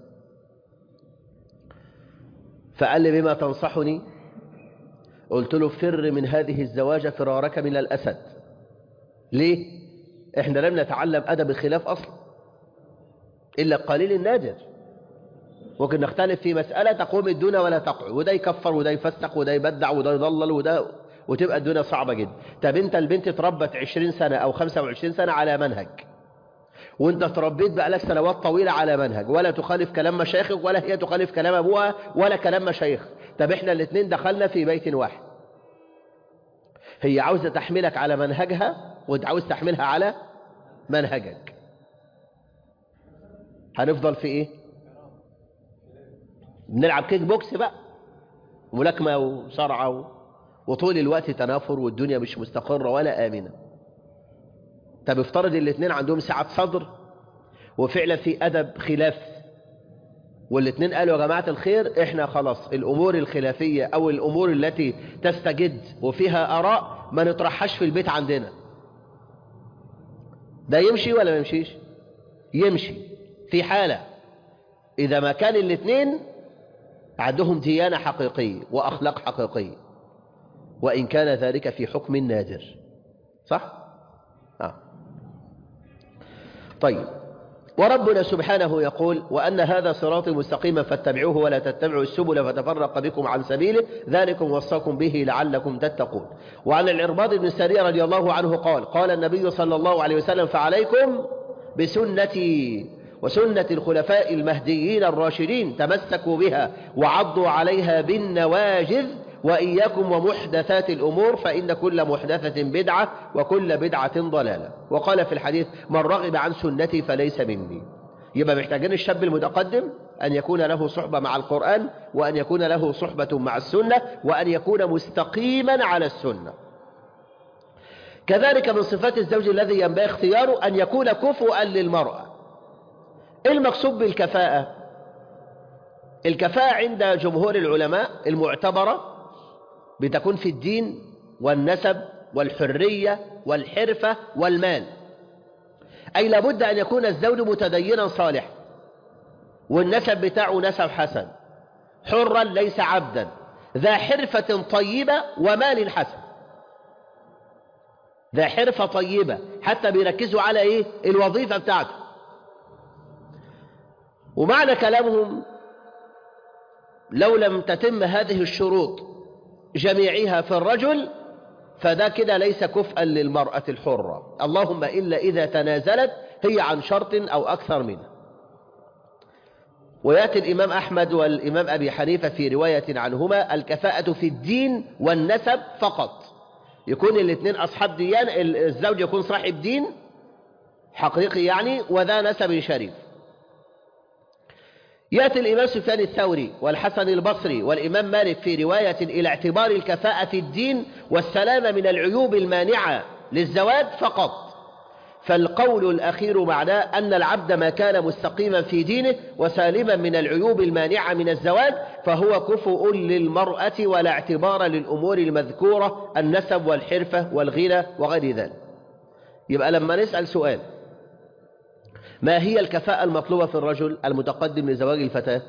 فقال لي بما تنصحني؟ قلت له فر من هذه الزواجة فرارك من الأسد. ليه؟ احنا لم نتعلم أدب الخلاف أصلا إلا القليل النادر. ممكن نختلف في مسألة تقوم الدنيا ولا تقع، وده يكفر وده يفسق وده يبدع وده يضلل وتبقى الدنيا صعبة جدا. طب انت البنت تربت 20 سنة أو 25 سنة على منهج، وانت تربيت بقالك سنوات طويلة على منهج، ولا تخالف كلام مشايخك ولا هي تخالف كلام أبوها ولا كلام مشايخ. طب احنا الاثنين دخلنا في بيت واحد، هي عاوزة تحملك على منهجها وانت عاوز تحملها على منهجك، هنفضل في ايه؟ بنلعب كيك بوكس بقى، ملاكمة وصرعة وطول الوقت تنافر، والدنيا مش مستقرة ولا آمنة. طب افترض الاثنين عندهم سعة صدر وفعلا في أدب خلاف، والاثنين قالوا يا جماعة الخير احنا خلاص الأمور الخلافية أو الأمور التي تستجد وفيها آراء ما نطرحهاش في البيت عندنا، ده يمشي ولا ما يمشيش؟ يمشي في حالة إذا ما كان الاثنين عندهم ديانة حقيقية وأخلاق حقيقية، وإن كان ذلك في حكم نادر. صح؟ طيب، وربنا سبحانه يقول وأن هذا صراطي مستقيما فاتبعوه ولا تتبعوا السبل فتفرق بكم عن سبيله ذلكم وصاكم به لعلكم تتقون. وعن العرباض بن سارية رضي الله عنه قال قال النبي صلى الله عليه وسلم فعليكم بسنتي وسنة الخلفاء المهديين الراشدين تمسكوا بها وعضوا عليها بالنواجذ وإياكم ومحدثات الأمور فإن كل محدثة بدعة وكل بدعة ضلالة. وقال في الحديث من رغب عن سنتي فليس مني. يبقى محتاجين الشاب المتقدم أن يكون له صحبة مع القرآن، وأن يكون له صحبة مع السنة، وأن يكون مستقيما على السنة. كذلك من صفات الزوج الذي ينبغي اختياره أن يكون كفؤا للمرأة. المقصود بالكفاءة، الكفاءة عند جمهور العلماء المعتبرة بتكون في الدين والنسب والحرية والحرفة والمال، أي لابد أن يكون الزوج متدينا صالحا، والنسب بتاعه نسب حسن، حرا ليس عبدا، ذا حرفة طيبة ومال حسن. ذا حرفة طيبة، حتى بيركزوا على إيه؟ الوظيفة بتاعته. ومعنى كلامهم لو لم تتم هذه الشروط جميعها في الرجل فده كده ليس كفءا للمرأة الحرة، اللهم إلا إذا تنازلت هي عن شرط أو أكثر منه. ويأتي الإمام أحمد والإمام أبي حنيفة في رواية عنهما الكفاءة في الدين والنسب فقط، يكون الاثنين أصحاب ديان، الزوج يكون صاحب دين حقيقي يعني وذا نسب شريف. يأتي الإمام سفيان الثوري والحسن البصري والإمام مالك في رواية إلى اعتبار الكفاءة في الدين والسلامة من العيوب المانعة للزواج فقط، فالقول الأخير معناه أن العبد ما كان مستقيما في دينه وسالما من العيوب المانعة من الزواج فهو كفؤ للمرأة ولا اعتبار للأمور المذكورة النسب والحرفة والغنى وغير ذلك. يبقى لما نسأل سؤال ما هي الكفاءة المطلوبة في الرجل المتقدم لزواج الفتاة؟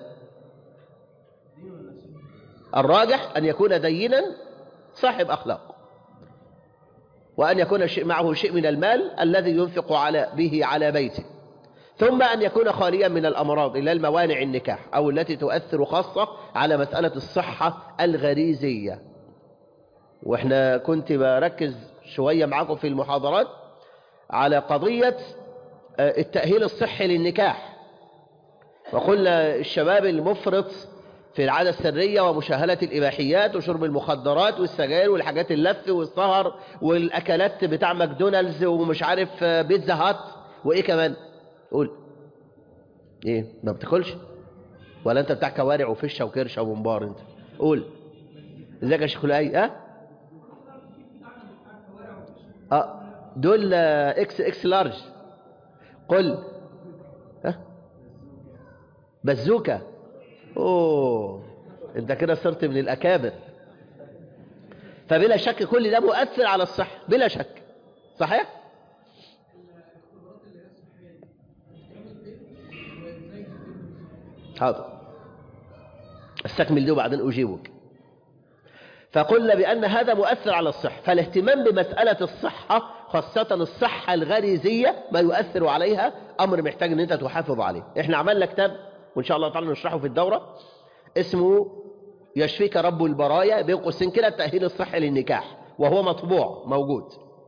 الراجح أن يكون دينا صاحب أخلاق، وأن يكون معه شيء من المال الذي ينفق به على بيته، ثم أن يكون خاليا من الأمراض إلا الموانع النكاح أو التي تؤثر خاصة على مسألة الصحة الغريزية. وإحنا كنت بركز شوية معكم في المحاضرات على قضية التأهيل الصحي للنكاح، وقلنا الشباب المفرط في العادة السرية ومشاهدة الإباحيات وشرب المخدرات والسجاير والحاجات اللف والسهر والأكلات بتاع ماكدونالدز ومش عارف بيتزا هات وإيه كمان. قول إيه؟ ما بتاكلش ولا أنت بتاع كوارع وفشة وكرشة ومنبار؟ أنت قول ازيك يا شيخ لؤي؟ دول اكس لارج. قل بزوكة. اوه انت كده صرت من الاكابر. فبلا شك كل ده مؤثر على الصحة بلا شك. صحيح؟ حاضر استكمل دي وبعدين اجيبك. فقلنا بأن هذا مؤثر على الصحة، فالاهتمام بمسألة الصحة خاصة الصحة الغريزية ما يؤثر عليها أمر محتاج أن أنت تحافظ عليه. إحنا عملنا كتاب وإن شاء الله تعالى نشرحه في الدورة اسمه يشفيك رب البرايا بين قوسين كده التأهيل الصحي للنكاح، وهو مطبوع موجود.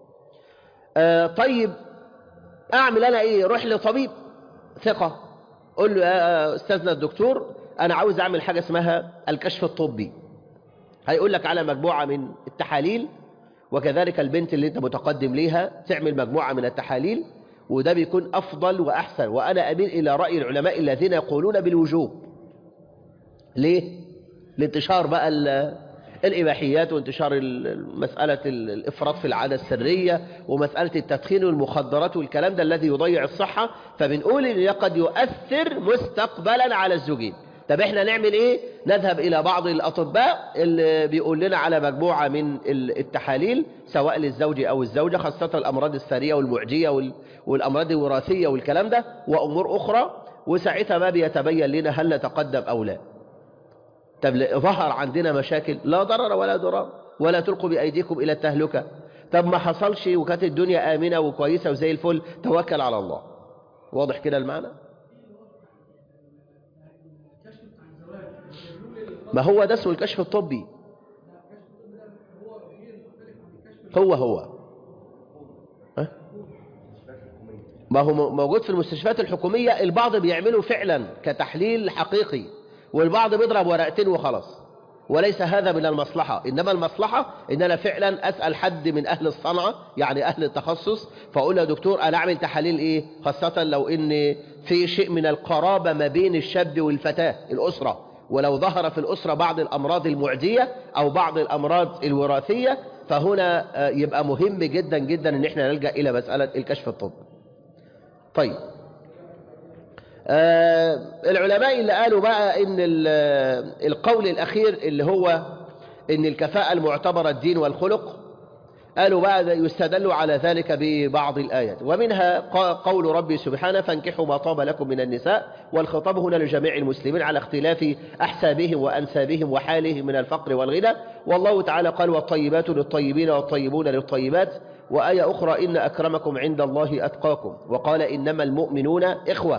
طيب أعمل أنا إيه؟ روح لطبيب ثقة قل له يا أستاذنا الدكتور أنا عاوز أعمل حاجة اسمها الكشف الطبي، هيقول لك على مجموعة من التحاليل وكذلك البنت اللي انت متقدم ليها تعمل مجموعة من التحاليل، وده بيكون أفضل وأحسن. وأنا أميل إلى رأي العلماء الذين يقولون بالوجوب. ليه؟ لانتشار بقى الإباحيات، وانتشار مسألة الإفراط في العادة السرية، ومسألة التدخين والمخدرات والكلام ده الذي يضيع الصحة. فبنقول إن قد يؤثر مستقبلا على الزوجين. طب احنا نعمل ايه؟ نذهب إلى بعض الأطباء اللي بيقول لنا على مجموعة من التحاليل سواء للزوج أو الزوجة، خاصة الأمراض الثرية والمعجية والأمراض الوراثية والكلام ده وأمور أخرى، وساعتها ما بيتبين لنا هل نتقدم أو لا. طب ظهر عندنا مشاكل، لا ضرر ولا ضرار، ولا تلقوا بأيديكم إلى التهلكة. طب ما حصلش وكانت الدنيا آمنة وكويسة وزي الفل، توكل على الله. واضح كده المعنى؟ ما هو ده اسمه الكشف الطبي. هو ما هو موجود في المستشفيات الحكومية. البعض بيعمله فعلا كتحليل حقيقي، والبعض بيضرب ورقتين وخلاص، وليس هذا من المصلحة. إنما المصلحة إن أنا فعلا أسأل حد من أهل الصنعة، يعني أهل التخصص، فأقول له يا دكتور أنا أعمل تحاليل إيه، خاصة لو إن في شيء من القرابة ما بين الشاب والفتاة الأسرة، ولو ظهر في الأسرة بعض الأمراض المعدية أو بعض الأمراض الوراثية، فهنا يبقى مهم جدا جدا إن احنا نلجأ إلى مسألة الكشف الطبي. طيب، العلماء اللي قالوا بقى ان القول الاخير اللي هو ان الكفاءة المعتبرة الدين والخلق، قالوا بقى يستدل على ذلك ببعض الآيات، ومنها قول ربي سبحانه فانكحوا ما طاب لكم من النساء، والخطاب هنا لجميع المسلمين على اختلاف أحسابهم وأنسابهم وحالهم من الفقر والغنى. والله تعالى قال والطيبات للطيبين والطيبون للطيبات، وآية أخرى إن أكرمكم عند الله أتقاكم، وقال إنما المؤمنون إخوة.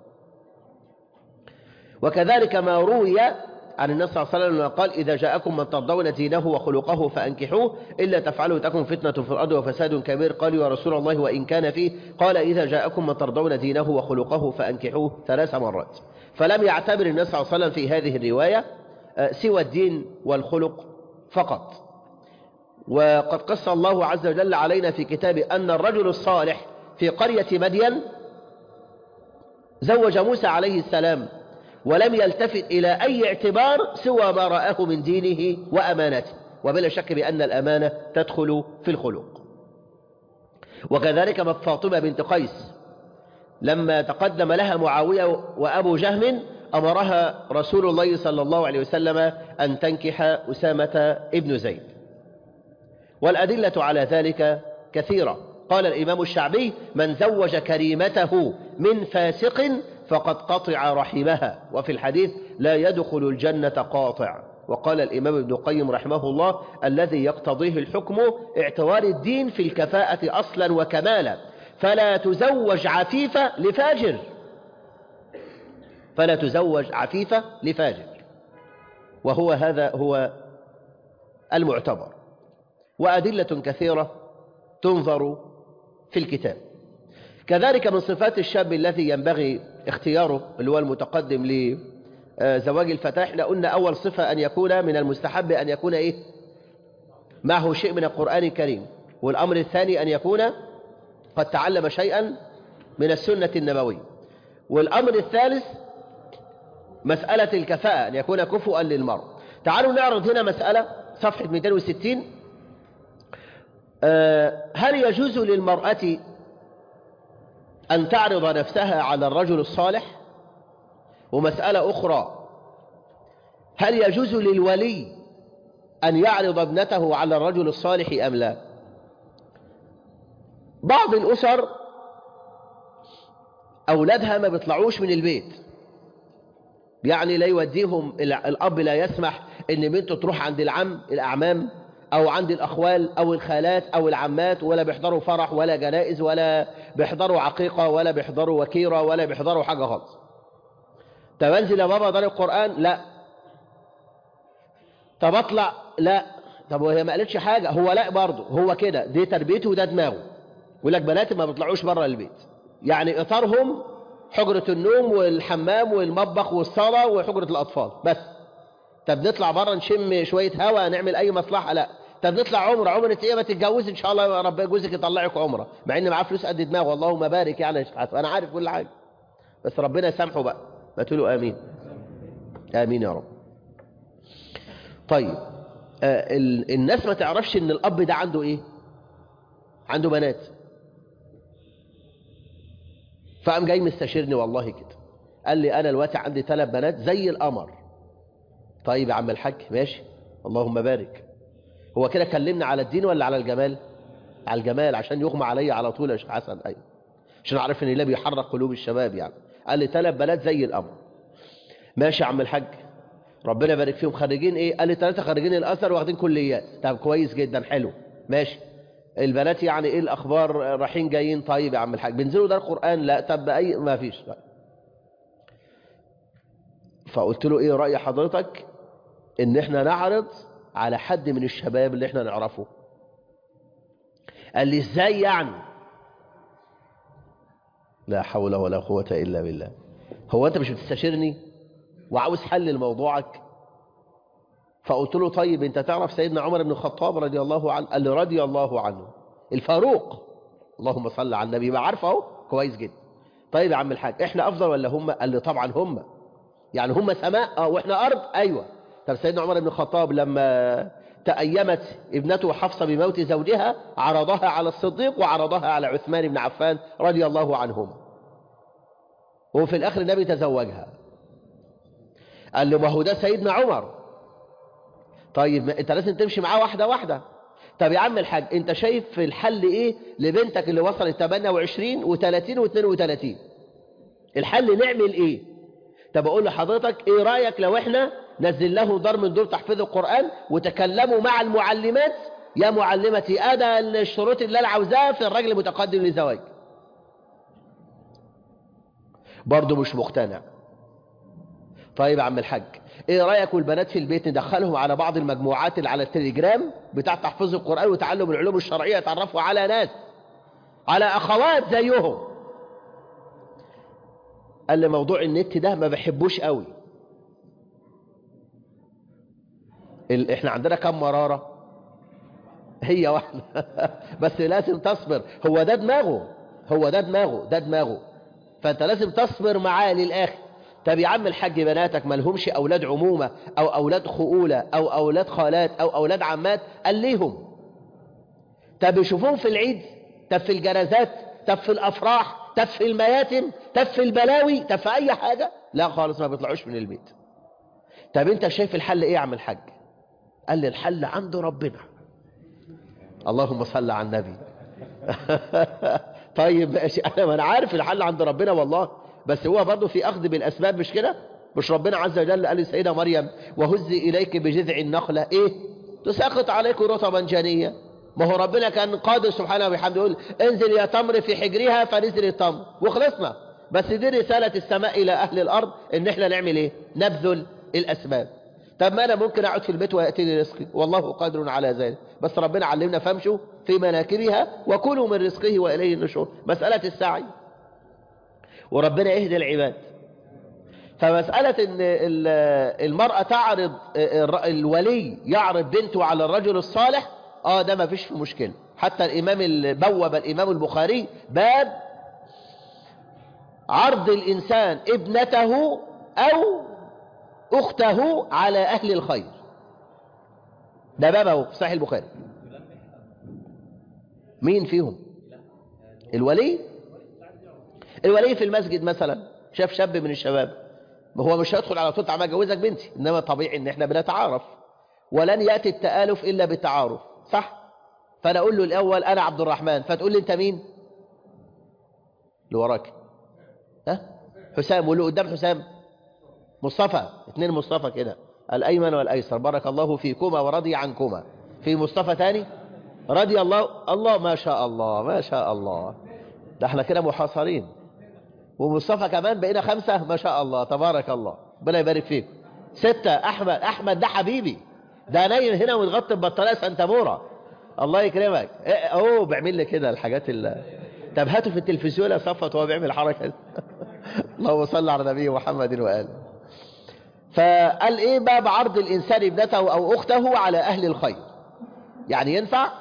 وكذلك ما روي عن النبي صلى الله عليه وسلم قال إذا جاءكم من ترضون دينه وخلقه فأنكحوه إلا تفعلوا تكن فتنة في الأرض وفساد كبير. قالوا يا رسول الله وإن كان فيه؟ قال إذا جاءكم من ترضون دينه وخلقه فأنكحوه 3 مرات. فلم يعتبر النبي صلى الله عليه وسلم في هذه الرواية سوى الدين والخلق فقط. وقد قص الله عز وجل علينا في كتابه أن الرجل الصالح في قرية مدين زوج موسى عليه السلام، ولم يلتفت إلى أي اعتبار سوى ما رآه من دينه وأمانته، وبلا شك بأن الأمانة تدخل في الخلق. وكذلك فاطمة بنت قيس لما تقدم لها معاوية وأبو جهم أمرها رسول الله صلى الله عليه وسلم أن تنكح أسامة ابن زيد. والأدلة على ذلك كثيرة. قال الإمام الشعبي من زوج كريمته من فاسق فقد قطع رحمها، وفي الحديث لا يدخل الجنة قاطع. وقال الإمام ابن القيم رحمه الله الذي يقتضيه الحكم اعتبار الدين في الكفاءة أصلا وكمالا، فلا تزوج عفيفة لفاجر، فلا تزوج عفيفة لفاجر، وهو هذا هو المعتبر. وأدلة كثيرة تنظر في الكتاب. كذلك من صفات الشاب الذي ينبغي اختياره اللي هو المتقدم لزواج الفتاة، احنا قلنا أول صفة أن يكون من المستحب أن يكون إيه؟ معه شيء من القرآن الكريم. والأمر الثاني أن يكون قد تعلم شيئا من السنة النبوية. والأمر الثالث مسألة الكفاءة، أن يكون كفؤا للمرء. تعالوا نعرض هنا مسألة صفحة 260. هل يجوز للمرأة أن تعرض نفسها على الرجل الصالح؟ ومسألة أخرى، هل يجوز للولي أن يعرض ابنته على الرجل الصالح أم لا؟ بعض الأسر أولادها ما بيطلعوش من البيت، يعني لا يوديهم الأب، لا يسمح إن بنته تروح عند الأعمام أو عند الأخوال أو الخالات أو العمات، ولا بيحضروا فرح ولا جنائز ولا بيحضروا عقيقة ولا بيحضروا وكيرة ولا بيحضروا حاجة خالص. طب انزل يا بابا دار القرآن؟ لا. طب اطلع؟ لا. طب وهي ما قالتش حاجة، هو لا برضه، هو كده، دي تربيته وده دماغه. يقول لك بناتي ما بيطلعوش بره البيت، يعني إطارهم حجرة النوم والحمام والمطبخ والصالة وحجرة الأطفال بس. طب نطلع بره نشم شوية هوا نعمل أي مصلحة؟ لا. طب نطلع عمره ايه؟ ما تتجوز ان شاء الله يا رب جوزك يطلعك عمره، مع ان معاه فلوس قد دماغه، اللهم بارك يعني يا شيخ حسن، انا عارف كل حاجه، بس ربنا يسامحه بقى. ما تقولوا امين. امين يا رب. طيب الناس ما تعرفش ان الاب ده عنده ايه؟ عنده بنات. فقام جاي مستشيرني والله كده، قال لي انا دلوقتي عندي 3 بنات زي القمر. طيب يا عم الحاج ماشي، اللهم بارك. هو كده كلمنا على الدين ولا على الجمال؟ على الجمال، عشان يغمى عليا على طول يا شيخ حسن. ايوه، عشان اعرف ان الله بيحرك قلوب الشباب يعني. قال لي 3 بنات زي القمر. ماشي يا عم الحاج، ربنا يبارك فيهم. خريجين ايه؟ قال لي 3 خريجين الازهر واخدين كليات. طب كويس جدا، حلو ماشي. البنات يعني ايه الاخبار؟ رايحين جايين. طيب يا عم الحاج بينزلوا دار قران؟ لا. طب اي ما فيش. لا. فقلت له ايه راي حضرتك ان احنا نعرض على حد من الشباب اللي احنا نعرفه؟ قال لي ازاي يعني؟ لا حول ولا قوه الا بالله. هو انت مش بتستشيرني وعاوز حل لموضوعك؟ فقلت له طيب انت تعرف سيدنا عمر بن الخطاب رضي الله عنه؟ قال لي رضي الله عنه، الفاروق. اللهم صل على النبي. ما عارفه اهو كويس جدا. طيب يا عم الحاج احنا افضل ولا هم؟ قال لي طبعا هم. يعني هم سماء واحنا ارض؟ ايوه. طب سيدنا عمر بن الخطاب لما تأيمت ابنته حفصة بموت زوجها عرضها على الصديق وعرضها على عثمان بن عفان رضي الله عنهما، وفي الاخر النبي تزوجها. قال لي ما هو ده سيدنا عمر. طيب انت لازم تمشي معاه واحده واحده. طب يا عم الحاج انت شايف الحل ايه لبنتك اللي وصلت 28 و30 و32؟ الحل نعمل ايه؟ طب اقول لحضرتك ايه رايك لو احنا نزل له دار من دور تحفيظ القران وتكلموا مع المعلمات، يا معلمتي ادى الشروط اللي انا عاوزاها في الراجل المتقدم للزواج. برضه مش مقتنع. طيب يا عم الحاج ايه رايك والبنات في البيت ندخلهم على بعض المجموعات اللي على التليجرام بتاع تحفيظ القران وتعلم العلوم الشرعيه، يتعرفوا على ناس، على اخوات زيهم. قال لي موضوع النت ده ما بحبوش قوي. احنا عندنا كم مراره؟ هي واحده. بس لازم تصبر. هو ده دماغه، هو ده دماغه، ده دماغه. فانت لازم تصبر معاه للاخر. طب يا عم الحاج بناتك ما لهمش اولاد عمومه او اولاد خؤوله او اولاد خالات او اولاد عمات؟ قال ليهم. طب يشوفوهم في العيد؟ طب في الجنازات؟ طب في الافراح؟ طب في المياتم؟ طب في البلاوي؟ طب في اي حاجه؟ لا خالص، ما بيطلعوش من البيت. طب انت شايف الحل ايه يا عم الحاج؟ قال لي الحل عند ربنا. اللهم صل على النبي. طيب ماشي، انا عارف الحل عند ربنا والله، بس هو برضه في اخذ بالاسباب، مش كده؟ مش ربنا عز وجل قال للسيده مريم وهزي اليك بجذع النخله ايه؟ تساقط عليك رطبا جنيا. ما هو ربنا كان قادر سبحانه وبحمده يقول انزل يا تمر في حجرها، فنزل التمر وخلصنا. بس دي رساله السماء الى اهل الارض ان احنا نعمل ايه؟ نبذل الاسباب. طب ما انا ممكن اقعد في البيت وياتيني رزقي، والله قادر على ذلك، بس ربنا علمنا فامشوا في مناكبها وكلوا من رزقه واليه النشور. مساله السعي، وربنا يهدي العباد. فمساله ان المراه تعرض، الولي يعرض بنته على الرجل الصالح، ده ما فيش مشكله. حتى بوب الامام البخاري باب عرض الانسان ابنته او اخته على اهل الخير. ده بابه في صحيح البخاري. مين فيهم؟ الولي. الولي في المسجد مثلا شاف شاب من الشباب، ما هو مش هيدخل على طول تعالى اجوزك بنتي، انما طبيعي ان احنا بنتعارف، ولن ياتي التآلف الا بالتعارف، صح؟ فانا اقول له الاول انا عبد الرحمن، فتقول لي انت مين؟ اللي وراك ها؟ حسام. واللي قدام حسام مصطفى. 2 مصطفى كده، الايمن والايسر، بارك الله فيكما ورضي عنكما. في مصطفى تاني رضي الله ما شاء الله ما شاء الله. ده احنا كده محاصرين. ومصطفى كمان بقينا 5 ما شاء الله تبارك الله، ربنا يبارك فيك. 6 احمد ده حبيبي، ده نايم هنا ومتغطي ببطاريه سنتامورا، الله يكرمك. بيعمل لي كده الحاجات اللي. طب هاته في التلفزيون يا صفوت وهو بيعمل الحركه دي. اللهم صل على نبي محمد واله. فقال ايه باب عرض الانسان ابنته او اخته على اهل الخير. يعني ينفع،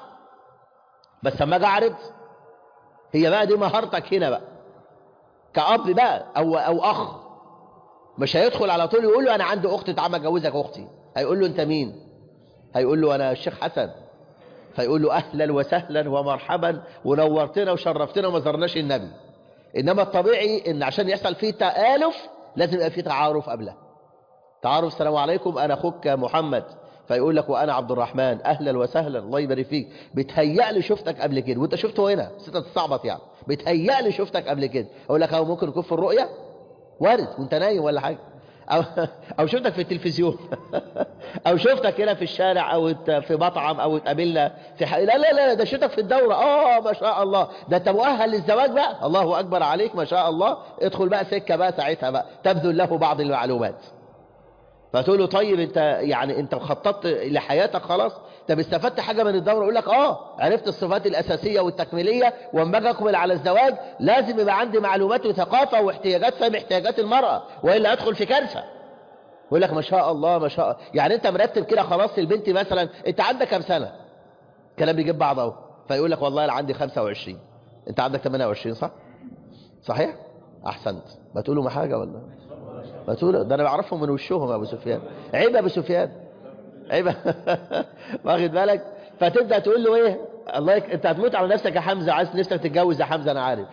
بس لما اجي اعرض، هي بقى دي مهارتك هنا بقى كأب بقى او اخ. مش هيدخل على طول يقول له انا عندي اخت تعالى اجوزك اختي. هيقول له انت مين؟ هيقول له انا الشيخ حسن. فيقول له اهلا وسهلا ومرحبا ونورتنا وشرفتنا وما زرناش النبي. انما الطبيعي ان عشان يحصل فيه تآلف لازم يبقى فيه تعارف قبلها. تعارف، السلام عليكم انا اخوك محمد. فيقول لك وانا عبد الرحمن، اهلا وسهلا الله يبارك فيك. بيتهيألي شفتك قبل كده، وانت شفته هنا بس انت تستعبط يعني. بيتهيألي شفتك قبل كده. اقول لك هو ممكن يكون في الرؤيا، وارد وانت نايم ولا حاجه، او او شفتك في التلفزيون او شفتك هنا في الشارع، او في مطعم، او اتقابلنا في لا لا لا، ده شفتك في الدوره. ما شاء الله، ده انت مؤهل للزواج بقى، الله اكبر عليك ما شاء الله. ادخل بقى سكه بقى، ساعتها بقى تبذل له بعض المعلومات. فتقول له طيب انت يعني انت خططت لحياتك خلاص؟ طب استفدت حاجه من الدوره؟ يقول لك عرفت الصفات الاساسيه والتكميليه، واما اجي اكمل على الزواج لازم يبقى عندي معلومات وثقافه واحتياجات، فاهم احتياجات المراه، والا ادخل في كارثه. يقول لك ما شاء الله ما شاء الله. يعني انت مرتب كده خلاص البنت مثلا، انت عندك كام سنه؟ كلام بيجيب بعض اهو. فيقول لك والله انا عندي 25. انت عندك 28 صح؟ صحيح؟ احسنت. ما تقولوا ما حاجه ولا ما تقولوا؟ ده انا بعرفهم من وشهم يا ابو سفيان. عيب يا ابو سفيان، عيب واخد بالك؟ فتبدا تقول له ايه، الله انت هتموت على نفسك يا حمزه، عايز نفسك تتجوز يا حمزه انا عارف.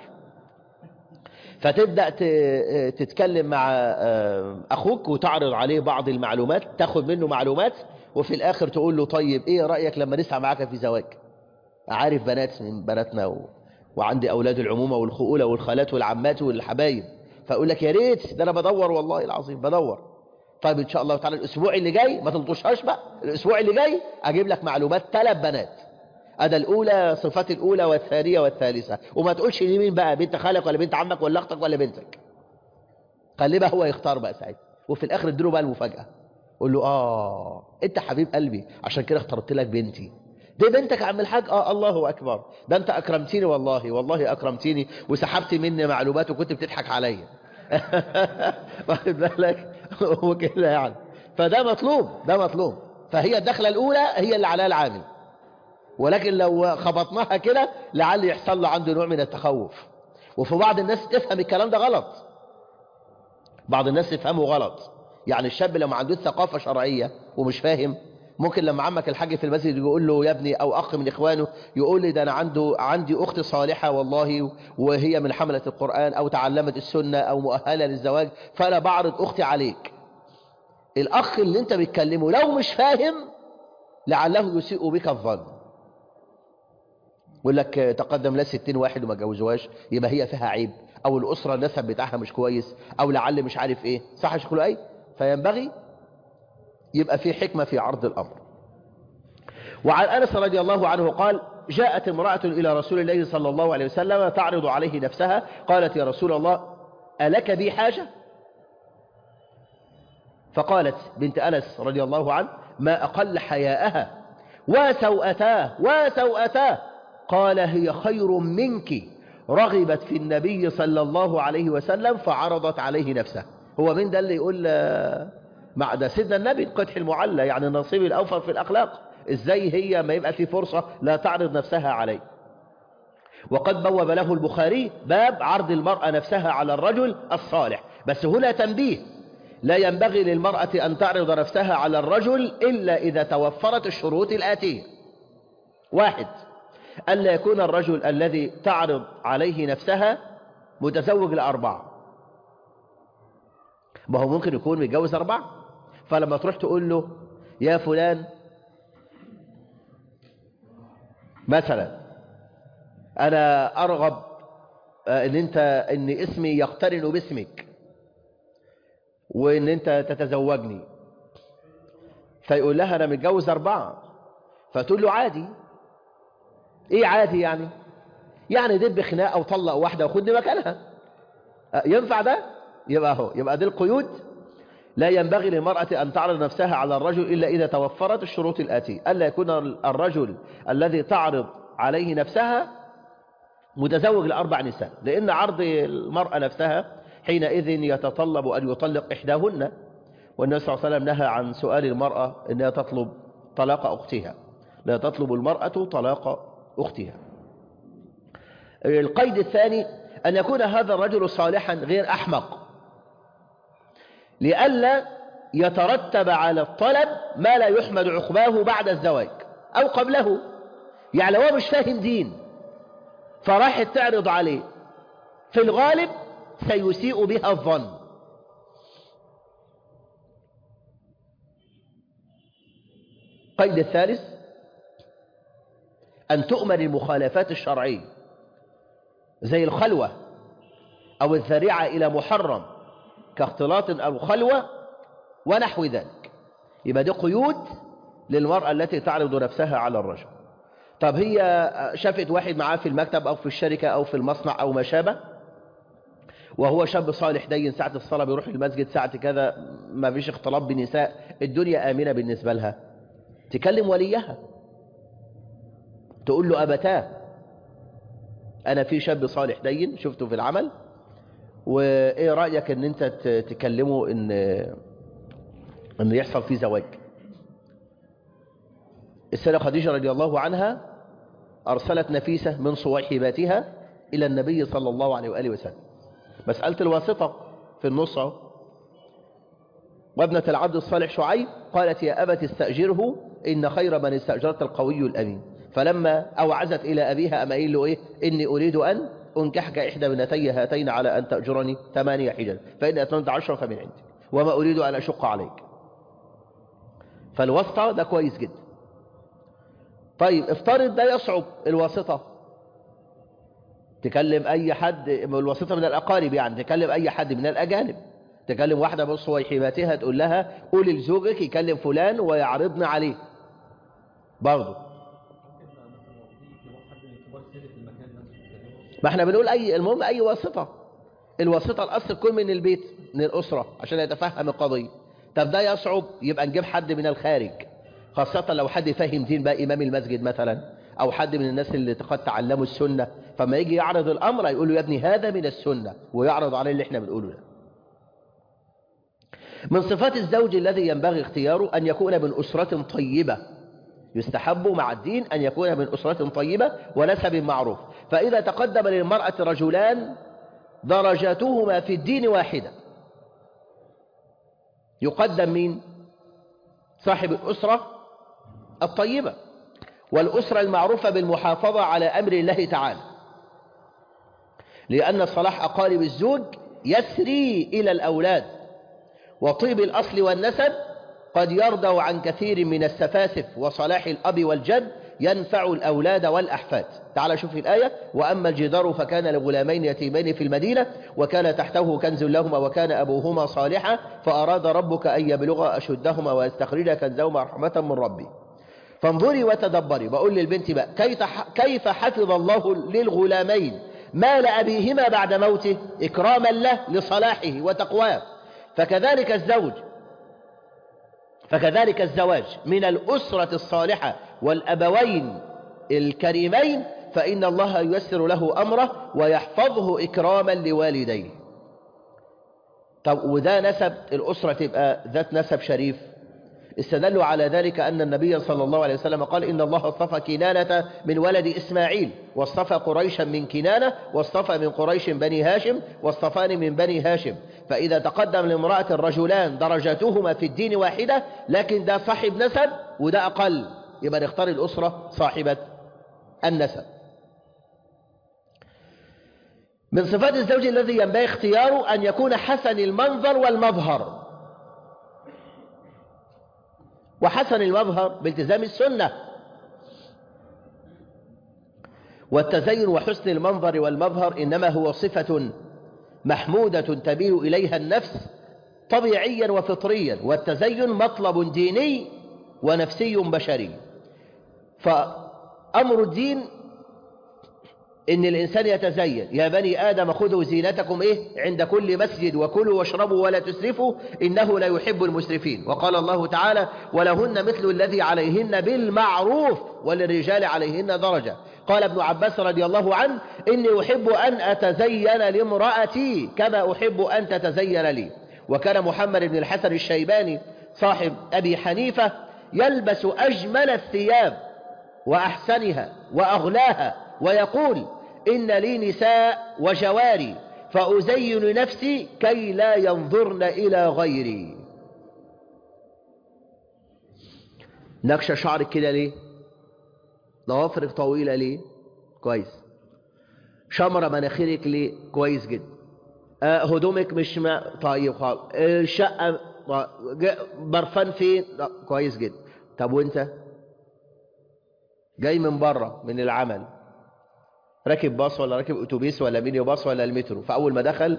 فتبدأ تتكلم مع أخوك وتعرض عليه بعض المعلومات، تاخد منه معلومات، وفي الآخر تقول له طيب إيه رأيك لما نسعى معاك في زواج؟ عارف بنات من بناتنا وعندي أولاد العمومة والخؤولة والخالات والعمات والحبايب. فأقول لك يا ريت، ده أنا بدور والله العظيم بدور. طيب إن شاء الله تعالى الأسبوع اللي جاي، ما تلطشهاش بقى، الأسبوع اللي جاي أجيب لك معلومات 3 بنات. أدا الأولى، صفات الأولى والثانية والثالثة. وما تقولش لي مين بقى، بنت خالك ولا بنت عمك ولا أختك ولا بنتك. خليه بقى هو يختار بقى ساعتها، وفي الآخر اديله بقى المفاجأة. قول له أنت حبيب قلبي عشان كده اخترت لك بنتي. دي بنتك يا عم الحاج؟ الله أكبر، ده أنت أكرمتيني والله، والله أكرمتيني وسحبت مني معلومات وكنت بتضحك عليا. واخد بالك؟ وكده يعني. فده مطلوب، ده مطلوب. فهي الدخلة الأولى هي اللي عليها العامل، ولكن لو خبطناها كده لعل يحصل له عنده نوع من التخوف. وفي بعض الناس تفهم الكلام ده غلط، بعض الناس يفهمه غلط. يعني الشاب لو ما عندوش ثقافة شرعية ومش فاهم، ممكن لما عمك الحاج في المسجد يقول له يا ابني، او اخ من اخوانه يقول لي ده انا عندي اخت صالحة والله، وهي من حملة القرآن او تعلمت السنة او مؤهلة للزواج، فانا بعرض اختي عليك. الاخ اللي انت بتكلمه لو مش فاهم لعله يسيء بك الظن، يقول لك تقدم لها 60 واحد وما جوزوهاش، يبقى هي فيها عيب، او الاسره النسب بتاعها مش كويس، او لعل مش عارف ايه. صح يا شيخ لؤي؟ فينبغي يبقى في حكمه في عرض الامر. وعن انس رضي الله عنه قال جاءت امراه الى رسول الله صلى الله عليه وسلم تعرض عليه نفسها، قالت يا رسول الله الك بي حاجه؟ فقالت بنت انس رضي الله عنه ما اقل حياءها وسوءتاه وسوءتاه. قال هي خير منك، رغبت في النبي صلى الله عليه وسلم فعرضت عليه نفسه. هو من ده اللي يقول مع ده سيدنا النبي القدح المعلى، يعني النصيب الأوفر في الأخلاق، ازاي هي ما يبقى في فرصة لا تعرض نفسها عليه؟ وقد بوب له البخاري باب عرض المرأة نفسها على الرجل الصالح. بس هنا تنبيه، لا ينبغي للمرأة أن تعرض نفسها على الرجل إلا إذا توفرت الشروط الآتية. 1، ألا يكون الرجل الذي تعرض عليه نفسها متزوج ل4. ما هو ممكن يكون متجوز 4، فلما تروح تقول له يا فلان مثلا أنا أرغب إن اسمي يقترن باسمك وإن أنت تتزوجني، فيقول لها أنا متجوز 4، فتقول له عادي. إيه عادي يعني؟ يعني دب خناقة أو طلق واحدة وخدني مكانها، ينفع ده؟ يبقى دي القيود. لا ينبغي للمرأة أن تعرض نفسها على الرجل إلا إذا توفرت الشروط الآتية. ألا يكون الرجل الذي تعرض عليه نفسها متزوج ل4 نساء، لأن عرض المرأة نفسها حينئذ يتطلب أن يطلق إحداهن، والنبي صلى الله عليه وسلم نهى عن سؤال المرأة أنها تطلب طلاق أختها. لا تطلب المرأة طلاق أختها. القيد الثاني أن يكون هذا الرجل صالحا غير أحمق، لئلا يترتب على الطلب ما لا يحمد عقباه بعد الزواج أو قبله. يعني لو هو مش فاهم دين فراحت تعرض عليه، في الغالب سيسيء بها الظن. القيد الثالث أن تؤمن المخالفات الشرعية زي الخلوة أو الذريعة إلى محرم كاختلاط أو خلوة ونحو ذلك. يبقى دي قيود للمرأة التي تعرض نفسها على الرجل. طب هي شافت واحد معاه في المكتب أو في الشركة أو في المصنع أو ما شابه، وهو شاب صالح دين، ساعة الصلاة بيروح المسجد، ساعة كذا ما فيش اختلاط بنساء، الدنيا آمنة بالنسبة لها، تكلم وليها تقول له أبتاه أنا في شاب صالح دين شفته في العمل، وإيه رأيك أن أنت تكلمه أن يحصل فيه زواج. السيدة خديجة رضي الله عنها أرسلت نفيسة من صويحباتها إلى النبي صلى الله عليه وآله وسلم، مسألة الواسطة في النص. وابنة العبد الصالح شعيب قالت يا أبت استأجره إن خير من استأجرت القوي الأمين. فلما أوعزت إلى أبيها أما قال له إيه إني أريد أن أنكحك إحدى بنتي هاتين على أن تأجرني 8 حجج فإن أتممت 10 فمن عندك وما أريد أن أشق عليك. فالواسطة ده كويس جدا. طيب افترض ده يصعب الواسطة، تكلم أي حد، الواسطة من الأقارب يعني، تكلم أي حد من الأجانب، تكلم واحدة من صويحباتها تقول لها قولي لزوجك يكلم فلان ويعرضنا عليه برضه. ما احنا بنقول المهم أي واسطة، الواسطة الأصل تكون من البيت من الأسرة عشان يتفهم القضية. طب ده يصعب يبقى نجيب حد من الخارج، خاصة لو حد فاهم دين بقى إمام المسجد مثلا أو حد من الناس اللي قد تعلموا السنة، فما يجي يعرض الأمر يقول له يا ابني هذا من السنة ويعرض عليه اللي احنا بنقوله ده. من صفات الزوج الذي ينبغي اختياره أن يكون من أسرة طيبة، يستحب مع الدين أن يكون من أسرة طيبة ونسب معروف. فإذا تقدم للمرأة رجلان درجاتهما في الدين واحدة، يقدم مين؟ صاحب الأسرة الطيبة والأسرة المعروفة بالمحافظة على أمر الله تعالى، لأن صلاح أقارب الزوج يسري إلى الأولاد، وطيب الأصل والنسب قد يرضى عن كثير من السفاسف، وصلاح الأب والجد ينفع الأولاد والأحفاد. تعال شوف الآية وأما الجدار فكان لغلامين يتيمين في المدينة وكان تحته كنز لهما وكان أبوهما صالحا فأراد ربك أن يبلغ أشدهما ويستخرج كنزهما رحمة من ربي. فانظري وتدبري. بقول للبنت بقى كيف حفظ الله للغلامين مال أبيهما بعد موته إكراما له لصلاحه وتقواه. فكذلك الزواج من الأسرة الصالحة والأبوين الكريمين، فإن الله ييسر له أمره ويحفظه إكراما لوالديه. طب وده نسب الأسرة تبقى ذات نسب شريف. استدلوا على ذلك أن النبي صلى الله عليه وسلم قال إن الله اصطفى كنانة من ولد إسماعيل واصطفى قريشا من كنانة واصطفى من قريش بني هاشم واصطفاني من بني هاشم. فإذا تقدم لامرأة الرجلان درجاتهما في الدين واحدة لكن ده صاحب نسب وده أقل، يبقى نختار الأسرة صاحبة النسب. من صفات الزوج الذي ينبغي اختياره أن يكون حسن المنظر والمظهر. وحسن المظهر بالتزام السنة، والتزين وحسن المنظر والمظهر إنما هو صفة محمودة تميل إليها النفس طبيعيا وفطريا، والتزين مطلب ديني ونفسي بشري. فأمر الدين إن الإنسان يتزين. يا بني آدم خذوا زينتكم عند كل مسجد وكلوا واشربوا ولا تسرفوا إنه لا يحب المسرفين. وقال الله تعالى ولهن مثل الذي عليهن بالمعروف وللرجال عليهن درجة. قال ابن عباس رضي الله عنه إني أحب أن أتزين لامرأتي كما أحب أن تتزين لي. وكان محمد بن الحسن الشيباني صاحب أبي حنيفة يلبس أجمل الثياب وأحسنها وأغلاها، ويقول إن لي نساء وجواري فأزين نفسي كي لا ينظرن إلى غيري. نكشة شعرك كده ليه؟ ضوافرك طويلة ليه؟ كويس. شمرة مناخيرك ليه؟ كويس جدا. هدومك مش طيب خالص. الشقة برفان فين؟ كويس جدا. طب وانت جاي من بره من العمل، راكب باص ولا راكب اتوبيس ولا ميني باص ولا المترو، فاول ما دخل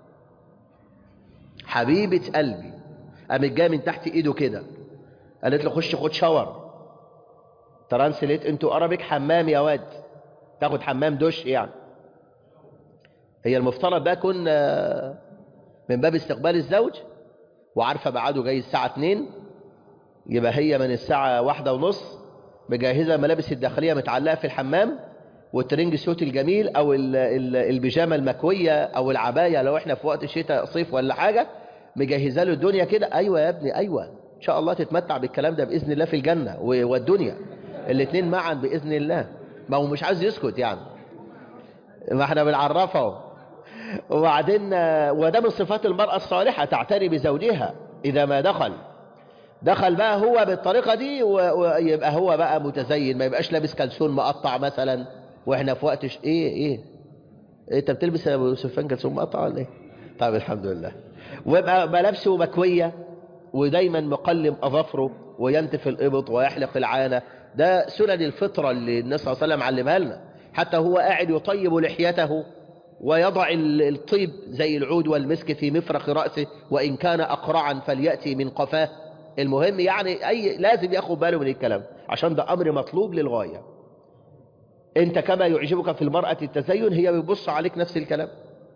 حبيبة قلبي قامت جايه من تحت ايده كده قالت له خش خد شاور. ترانسليت انتو ارابيك حمام يا واد، تاخد حمام دش يعني. هي المفترض بقى كن من باب استقبال الزوج وعارفه ميعاده جاي الساعه 2، يبقى هي من الساعه 1:30 مجهزه ملابس الداخليه متعلقه في الحمام، والترنج سوت الجميل او البيجامه المكويه او العبايه لو احنا في وقت شتاء صيف ولا حاجه، مجهزه له الدنيا كده. ايوه يا ابني ايوه، ان شاء الله تتمتع بالكلام ده باذن الله في الجنه والدنيا الاثنين معا باذن الله. ما هو مش عايز يسكت يعني، ما احنا بنعرفه. وبعدين وده من صفات المرأة الصالحة، تعتني بزوجها إذا ما دخل بقى هو بالطريقة دي ويبقى هو بقى متزين، ما يبقاش لابس كلسون مقطع مثلا واحنا في وقت ايه انت بتلبس يا ابو سفيان كلسون مقطع ولا ايه؟ طيب الحمد لله. ويبقى ملابسه مكوية ودايما مقلم اظافره وينتف الابط ويحلق العانة. ده سنن الفطرة اللي النبي صلى الله عليه وسلم علمها لنا. حتى هو قاعد يطيب لحيته ويضع الطيب زي العود والمسك في مفرق رأسه، وإن كان أقرعا فليأتي من قفاه. المهم يعني لازم ياخد باله من الكلام عشان ده أمر مطلوب للغاية. انت كما يعجبك في المرأة التزين هي بيبص عليك نفس الكلام،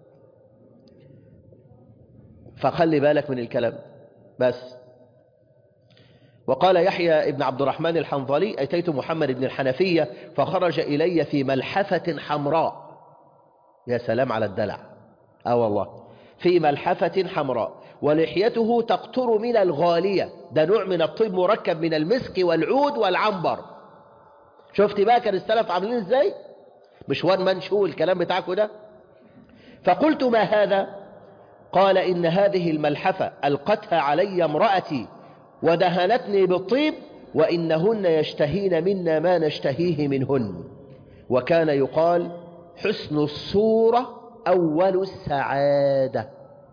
فخلي بالك من الكلام بس. وقال يحيى ابن عبد الرحمن الحنظلي أتيت محمد بن الحنفية فخرج إلي في ملحفة حمراء. يا سلام على الدلع. والله في ملحفة حمراء ولحيته تقطر من الغالية، ده نوع من الطيب مركب من المسك والعود والعنبر. شفت بقى كان السلف عاملين ازاي؟ مش وان مان شو الكلام بتاعكم ده. فقلت ما هذا؟ قال إن هذه الملحفة ألقتها علي امرأتي ودهنتني بالطيب، وإنهن يشتهين منا ما نشتهيه منهن. وكان يقال حسن الصورة أول السعادة.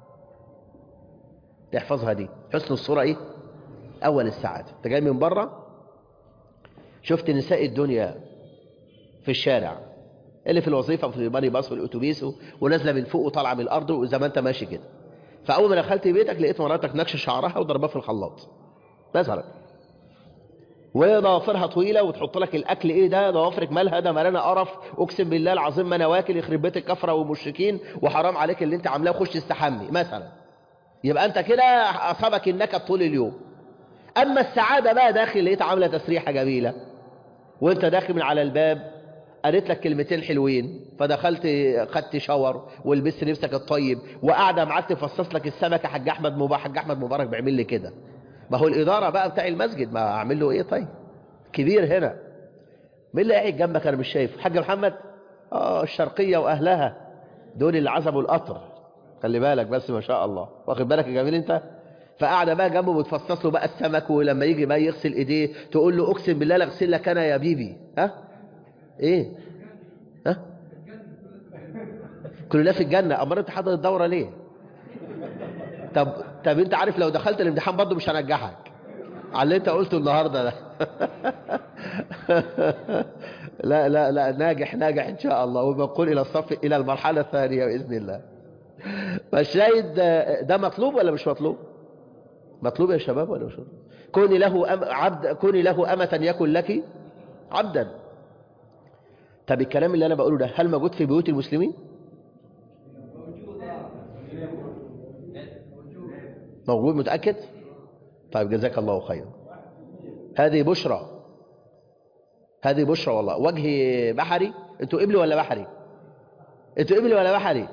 تحفظها دي، حسن الصورة إيه؟ أول السعادة. أنت جاي من بره شفت نساء الدنيا في الشارع اللي في الوظيفة في الماني باص والأتوبيس ونازلة من فوق وطالعة من الأرض وزي ما أنت ماشي كده، فأول ما دخلت بيتك لقيت مراتك نكشة شعرها وضربها في الخلاط مثلا، وضوافرها طويلة وتحط لك الأكل. إيه ده ضوافرك مالها؟ ده مالنا قرف، أقسم بالله العظيم ما أنا واكل، يخرب بيت الكفرة والمشركين وحرام عليك اللي أنت عاملاه، وخش استحمي مثلا. يبقى أنت كده أصابك النكد طول اليوم. أما السعادة بقى داخل لقيت عاملة تسريحة جميلة وأنت داخل من على الباب قالت لك كلمتين حلوين، فدخلت خدت شاور ولبست لبسك الطيب وقاعده معاك تفصص لك السمكه. حاج احمد مبارك، حاج احمد مبارك بيعمل لي كده، ما هو الاداره بقى بتاع المسجد، ما اعمل له ايه؟ طيب كبير هنا، مين اللي قاعد جنبك انا مش شايف؟ حاج محمد. الشرقيه واهلها دول اللي عزبوا القطر، خلي بالك بس ما شاء الله، واخد بالك يا جميل انت. فقاعده بقى جنبه بتفصص له بقى السمك، ولما يجي بقى يغسل ايديه تقول له اقسم بالله لاغسل لك انا يا بيبي. ايه كلنا في الجنة. أمال أنت حاضر الدورة ليه؟ طب أنت عارف لو دخلت الامتحان برضه مش هنجحك على اللي أنت قلته النهاردة ده. لا لا لا، ناجح ناجح إن شاء الله، وبنقول إلى الصف إلى المرحلة الثانية بإذن الله. فالشاهد ده مطلوب ولا مش مطلوب؟ مطلوب يا شباب ولا مش مطلوب؟ كوني له أمة يكن لك عبدا. طب الكلام اللي أنا بقوله ده هل موجود في بيوت المسلمين؟ موجود؟ متأكد؟ طيب جزاك الله خيرا. هذه بشرى، هذه بشرى والله. وجه بحري. انتوا قبلي ولا بحري؟ انتوا قبلي ولا بحري؟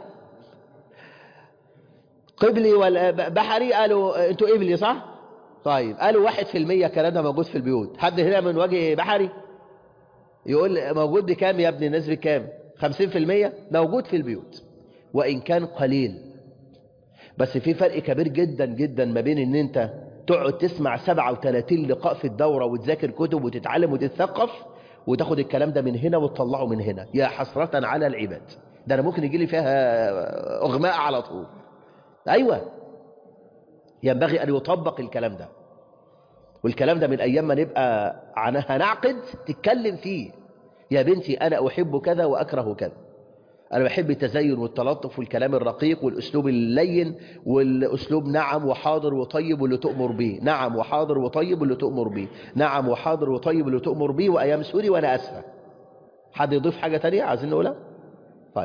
قبلي ولا بحري؟ قالوا انتوا قبلي صح؟ طيب قالوا 1% الكلام ده موجود في البيوت. حد هنا من وجه بحري؟ يقول موجود بكام يا ابني؟ الناس بكام؟ 50% موجود في البيوت وإن كان قليل. بس في فرق كبير جدا جدا ما بين ان انت تقعد تسمع 37 لقاء في الدورة وتذاكر كتب وتتعلم وتتثقف وتاخد الكلام ده من هنا وتطلعه من هنا. يا حسرة على العباد، ده انا ممكن يجي لي فيها اغماء على طول. ايوه، ينبغي ان يطبق الكلام ده، والكلام ده من ايام ما نبقى هنعقد تتكلم فيه. يا بنتي انا احب كذا واكره كذا، أنا بحب التزين والتلطف والكلام الرقيق والأسلوب اللين والأسلوب نعم وحاضر وطيب واللي تؤمر به، نعم وحاضر وطيب واللي تؤمر به، نعم وحاضر وطيب واللي تؤمر به، وأيام سوري وأنا أسفة. حد يضيف حاجة تانية عايزين نقولها؟ طيب.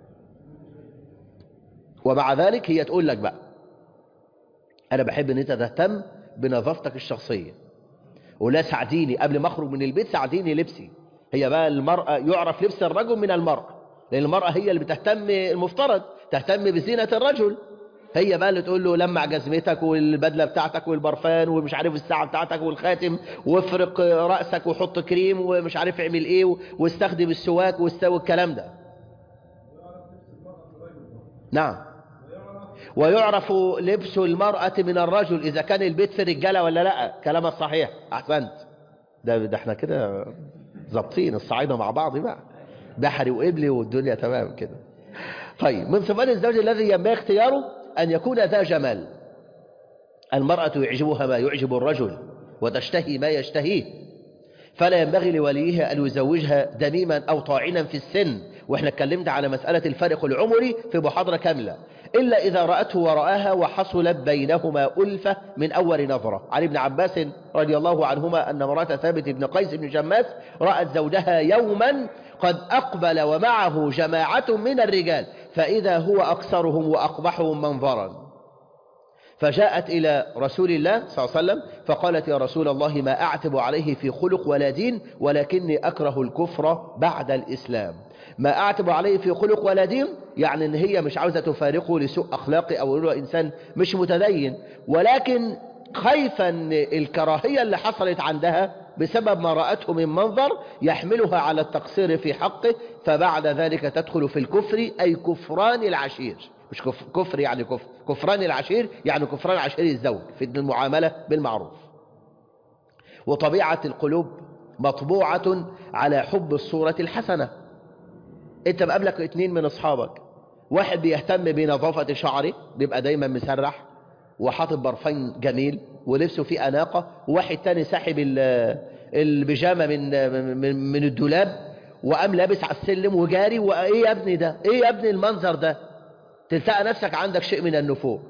ومع ذلك هي تقول لك بقى أنا بحب أن أنت تهتم بنظافتك الشخصية، ولا ساعديني قبل ما أخرج من البيت، ساعديني لبسي. هي بقى المرأة يعرف لبس الرجل من المرأة، لأن المرأة هي اللي بتهتم، المفترض تهتم بزينة الرجل. هي بقى اللي تقول له لمع جزمتك والبدلة بتاعتك والبرفان ومش عارف الساعة بتاعتك والخاتم، وافرق رأسك وحط كريم ومش عارف اعمل ايه واستخدم السواك والكلام ده. نعم. ويعرف لبس المرأة من الرجل إذا كان البيت في رجالة ولا لا. كلامك صحيح، أحسنت. ده احنا كده ظابطين الصعيدة مع بعض بقى، بحري وقبلي والدنيا تمام كده. طيب، من صفات الزوج الذي ينبغي اختياره أن يكون ذا جمال. المرأة يعجبها ما يعجب الرجل وتشتهي ما يشتهيه، فلا ينبغي لوليه أن يزوجها دميما أو طاعنا في السن، وإحنا اتكلمت على مسألة الفرق العمري في محاضرة كاملة، إلا إذا رأته ورآها وحصلت بينهما ألفة من أول نظرة. عن ابن عباس رضي الله عنهما أن امرأة ثابت بن قيس بن شماس رأت زوجها يوما قد أقبل ومعه جماعة من الرجال، فإذا هو أكثرهم وأقبحهم منظرا، فجاءت إلى رسول الله صلى الله عليه وسلم فقالت يا رسول الله ما أعتب عليه في خلق ولا دين، ولكني أكره الكفر بعد الإسلام. ما أعتب عليه في خلق ولا دين يعني إن هي مش عاوزة تفارقه لسوء أخلاقي أو إنه إنسان مش متدين، ولكن خايفة إن الكراهية اللي حصلت عندها بسبب ما رأته من منظر يحملها على التقصير في حقه، فبعد ذلك تدخل في الكفر، أي كفران العشير. مش كفر يعني كفر، كفران العشير يعني كفران عشير الزوج في المعاملة بالمعروف. وطبيعة القلوب مطبوعة على حب الصورة الحسنة. انت بقابلك 2 من اصحابك، واحد بيهتم بنظافة شعره، بيبقى دايما مسرح وحاطط برفان جميل ولبسه فيه أناقة، وواحد تاني ساحب البيجامة من الدولاب وقام لابس على السلم وجاري، وايه يا ابني ده؟ ايه يا ابني المنظر ده؟ تلتقى نفسك عندك شيء من النفور.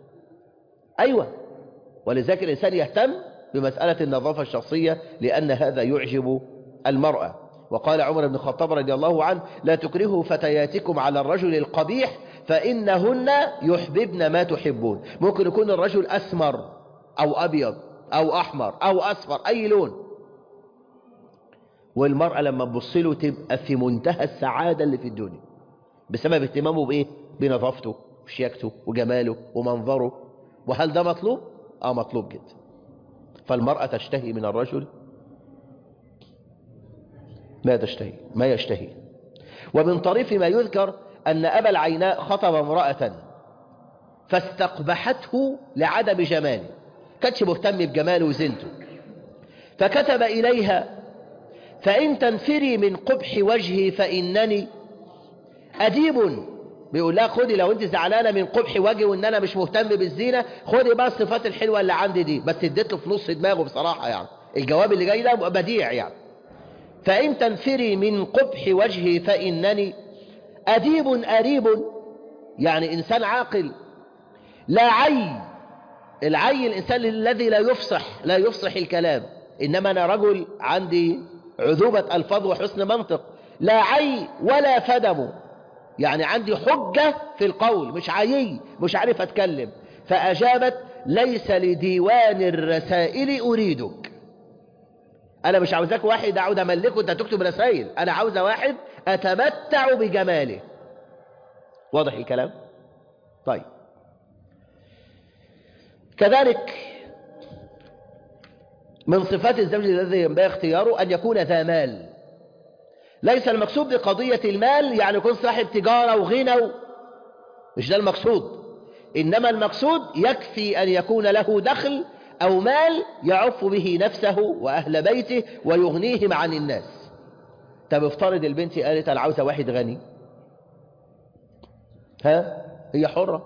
أيوة، ولذلك الإنسان يهتم بمسألة النظافة الشخصية لأن هذا يعجب المرأة. وقال عمر بن الخطاب رضي الله عنه لا تكرهوا فتياتكم على الرجل القبيح فإنهن يحببن ما تحبون. ممكن يكون الرجل أسمر أو أبيض أو أحمر أو أصفر، أي لون، والمرأة لما تبص له تبقى في منتهى السعادة اللي في الدنيا بسبب اهتمامه بإيه؟ بنظافته وشياكته وجماله ومنظره. وهل ده مطلوب؟ مطلوب جدا. فالمرأة تشتهي من الرجل ما يشتهي. ومن طريف ما يذكر أن أبا العيناء خطب امرأة فاستقبحته لعدم جماله، كانتش مهتم بجماله وزينته، فكتب إليها فإن تنفري من قبح وجهي فإنني أديب. بيقول لها خدي لو انت زعلانه من قبح وجهي وان انا مش مهتم بالزينه، خدي بقى الصفات الحلوه اللي عندي دي. بس اديت له في نص دماغه بصراحه، يعني الجواب اللي جاي ده بديع يعني. فإن تنفري من قبح وجهي فإنني أديب أريب، يعني إنسان عاقل. لا العي الإنسان الذي لا يفصح الكلام، إنما أنا رجل عندي عذوبة ألفاظ وحسن منطق. لا عي ولا فدم، يعني عندي حجة في القول، مش عيي مش عارف أتكلم. فأجابت ليس لديوان الرسائل أريدك. أنا مش عاوزاك واحد أعود أملكه أنت تكتب رسائل، أنا عاوزة واحد أتمتع بجماله. واضح الكلام؟ طيب، كذلك من صفات الزوج الذي ينبغي اختياره أن يكون ذا مال. ليس المقصود بقضية المال يعني يكون صاحب تجارة وغنى مش ده المقصود، إنما المقصود يكفي أن يكون له دخل أو مال يعف به نفسه وأهل بيته ويغنيهم عن الناس. طب افترض البنت قالت أنا عاوزة واحد غني، هي حرة،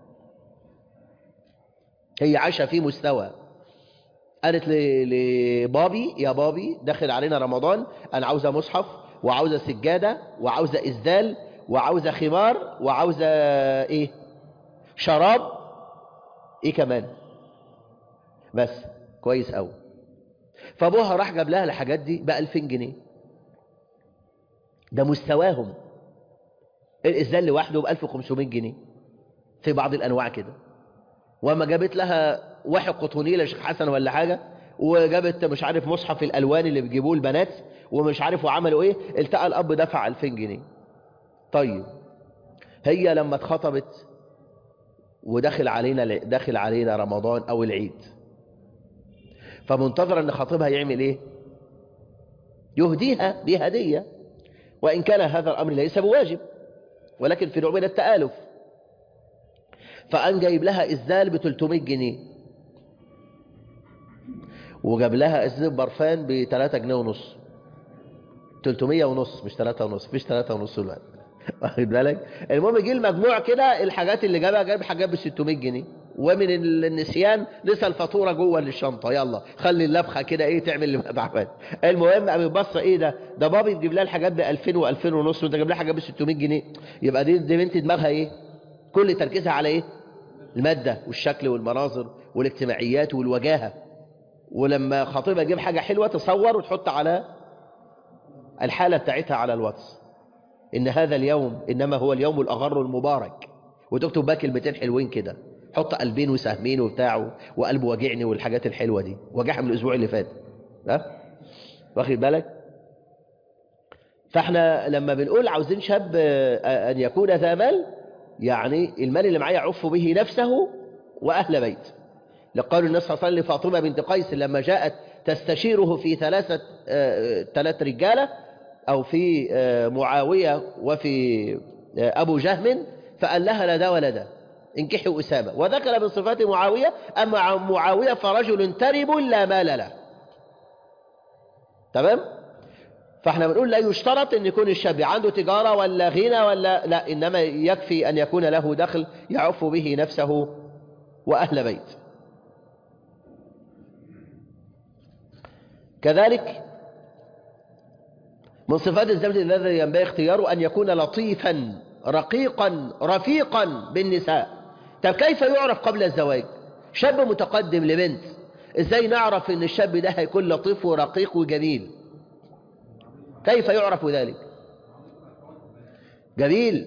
هي عايشة في مستوى. قالت لبابي يا بابي داخل علينا رمضان، أنا عاوزة مصحف وعاوزة سجادة وعاوزة إسدال وعاوزة خمار وعاوزة إيه شراب، إيه كمان بس كويس أوي. فابوها راح جاب لها الحاجات دي ب2000 جنيه، ده مستواهم. الإسدال لوحده ب1500 جنيه في بعض الأنواع كده. وما جابت لها واحد قطونية لشيخ حسن ولا حاجة، وجابت مش عارف مصحف الألوان اللي بيجيبوه البنات ومش عارف وعملوا ايه، التقى الأب دفع 2000 جنيه. طيب هي لما اتخطبت وداخل علينا رمضان أو العيد، فمنتظر ان خطيبها يعمل ايه؟ يهديها بهدية، وإن كان هذا الأمر ليس بواجب ولكن في نوع من التآلف. فأن جايب لها إسدال ب300 جنيه وجاب لها إسدال برفان ب3 جنيه ونص، 300 ونص مش 3 ونص، مفيش 3 ونص الوقت واخد بالك. المهم يجي المجموع كده الحاجات اللي جابها، جاب حاجات ب600 جنيه، ومن النسيان لسه الفاتوره جوه الشنطه، يلا خلي اللفخه كده ايه تعمل اللي ما تعمل. المهم قام يبص ايه ده بابي بيجيب لها الحاجات ب2000 و2000 ونص وانت جايب لها حاجات ب600 جنيه، يبقى دي بنت دماغها ايه؟ كل تركيزها على ايه؟ الماده والشكل والمناظر والاجتماعيات والوجاهه. ولما خطيبها يجيب حاجه حلوه تصور وتحط على الحاله بتاعتها على الواتس إن هذا اليوم إنما هو اليوم الأغر المبارك، وتكتب بقى كلمتين حلوين كده، حط قلبين وسهمين وبتاعه وقلب وجعني والحاجات الحلوة دي، وجعها من الأسبوع اللي فات. واخد بالك. فاحنا لما بنقول عاوزين شاب أن يكون ذا مال، يعني المال اللي معاه يعف به نفسه وأهل بيت. لقال النبي صلى الله عليه وسلم لفاطمة بنت قيس لما جاءت تستشيره في ثلاث رجالة، أو في معاوية وفي أبو جهم، فقال لها لا ده ولا ده، انكحوا أسامة. وذكر من صفات معاوية أما معاوية فرجل ترب لا مال له. تمام. فاحنا بنقول لا يشترط ان يكون الشاب عنده تجارة ولا غنى ولا لا، إنما يكفي أن يكون له دخل يعف به نفسه وأهل بيت. كذلك من صفات الزوج الذي ينبغي اختياره أن يكون لطيفا رقيقا رفيقا بالنساء. طب كيف يعرف قبل الزواج؟ شاب متقدم لبنت، ازاي نعرف ان الشاب ده هيكون لطيف ورقيق وجميل؟ كيف يعرف ذلك؟ جميل.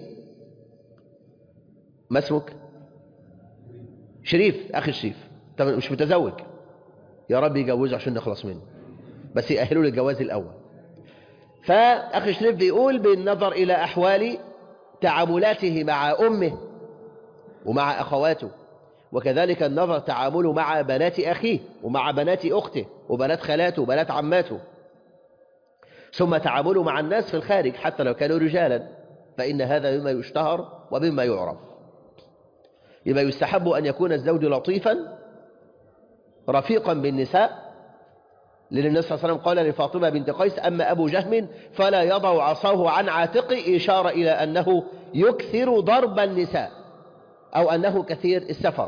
ما اسمك؟ شريف. أخي شريف. طب مش متزوج؟ يا رب يجوزه عشان نخلص منه، بس يأهلوا للجواز الأول. فأخي شريف بيقول بالنظر إلى أحوال تعاملاته مع أمه ومع أخواته، وكذلك النظر تعامله مع بنات أخيه ومع بنات أخته وبنات خالاته وبنات عماته، ثم تعامله مع الناس في الخارج حتى لو كانوا رجالا، فإن هذا مما يشتهر ومما يعرف. يبقى يستحب أن يكون الزوج لطيفا رفيقا بالنساء، لأن النبي صلى الله عليه وسلم قال لفاطمة بنت قيس أما أبو جهم فلا يضع عصاه عن عاتقه، إشارة إلى أنه يكثر ضرب النساء أو أنه كثير السفر.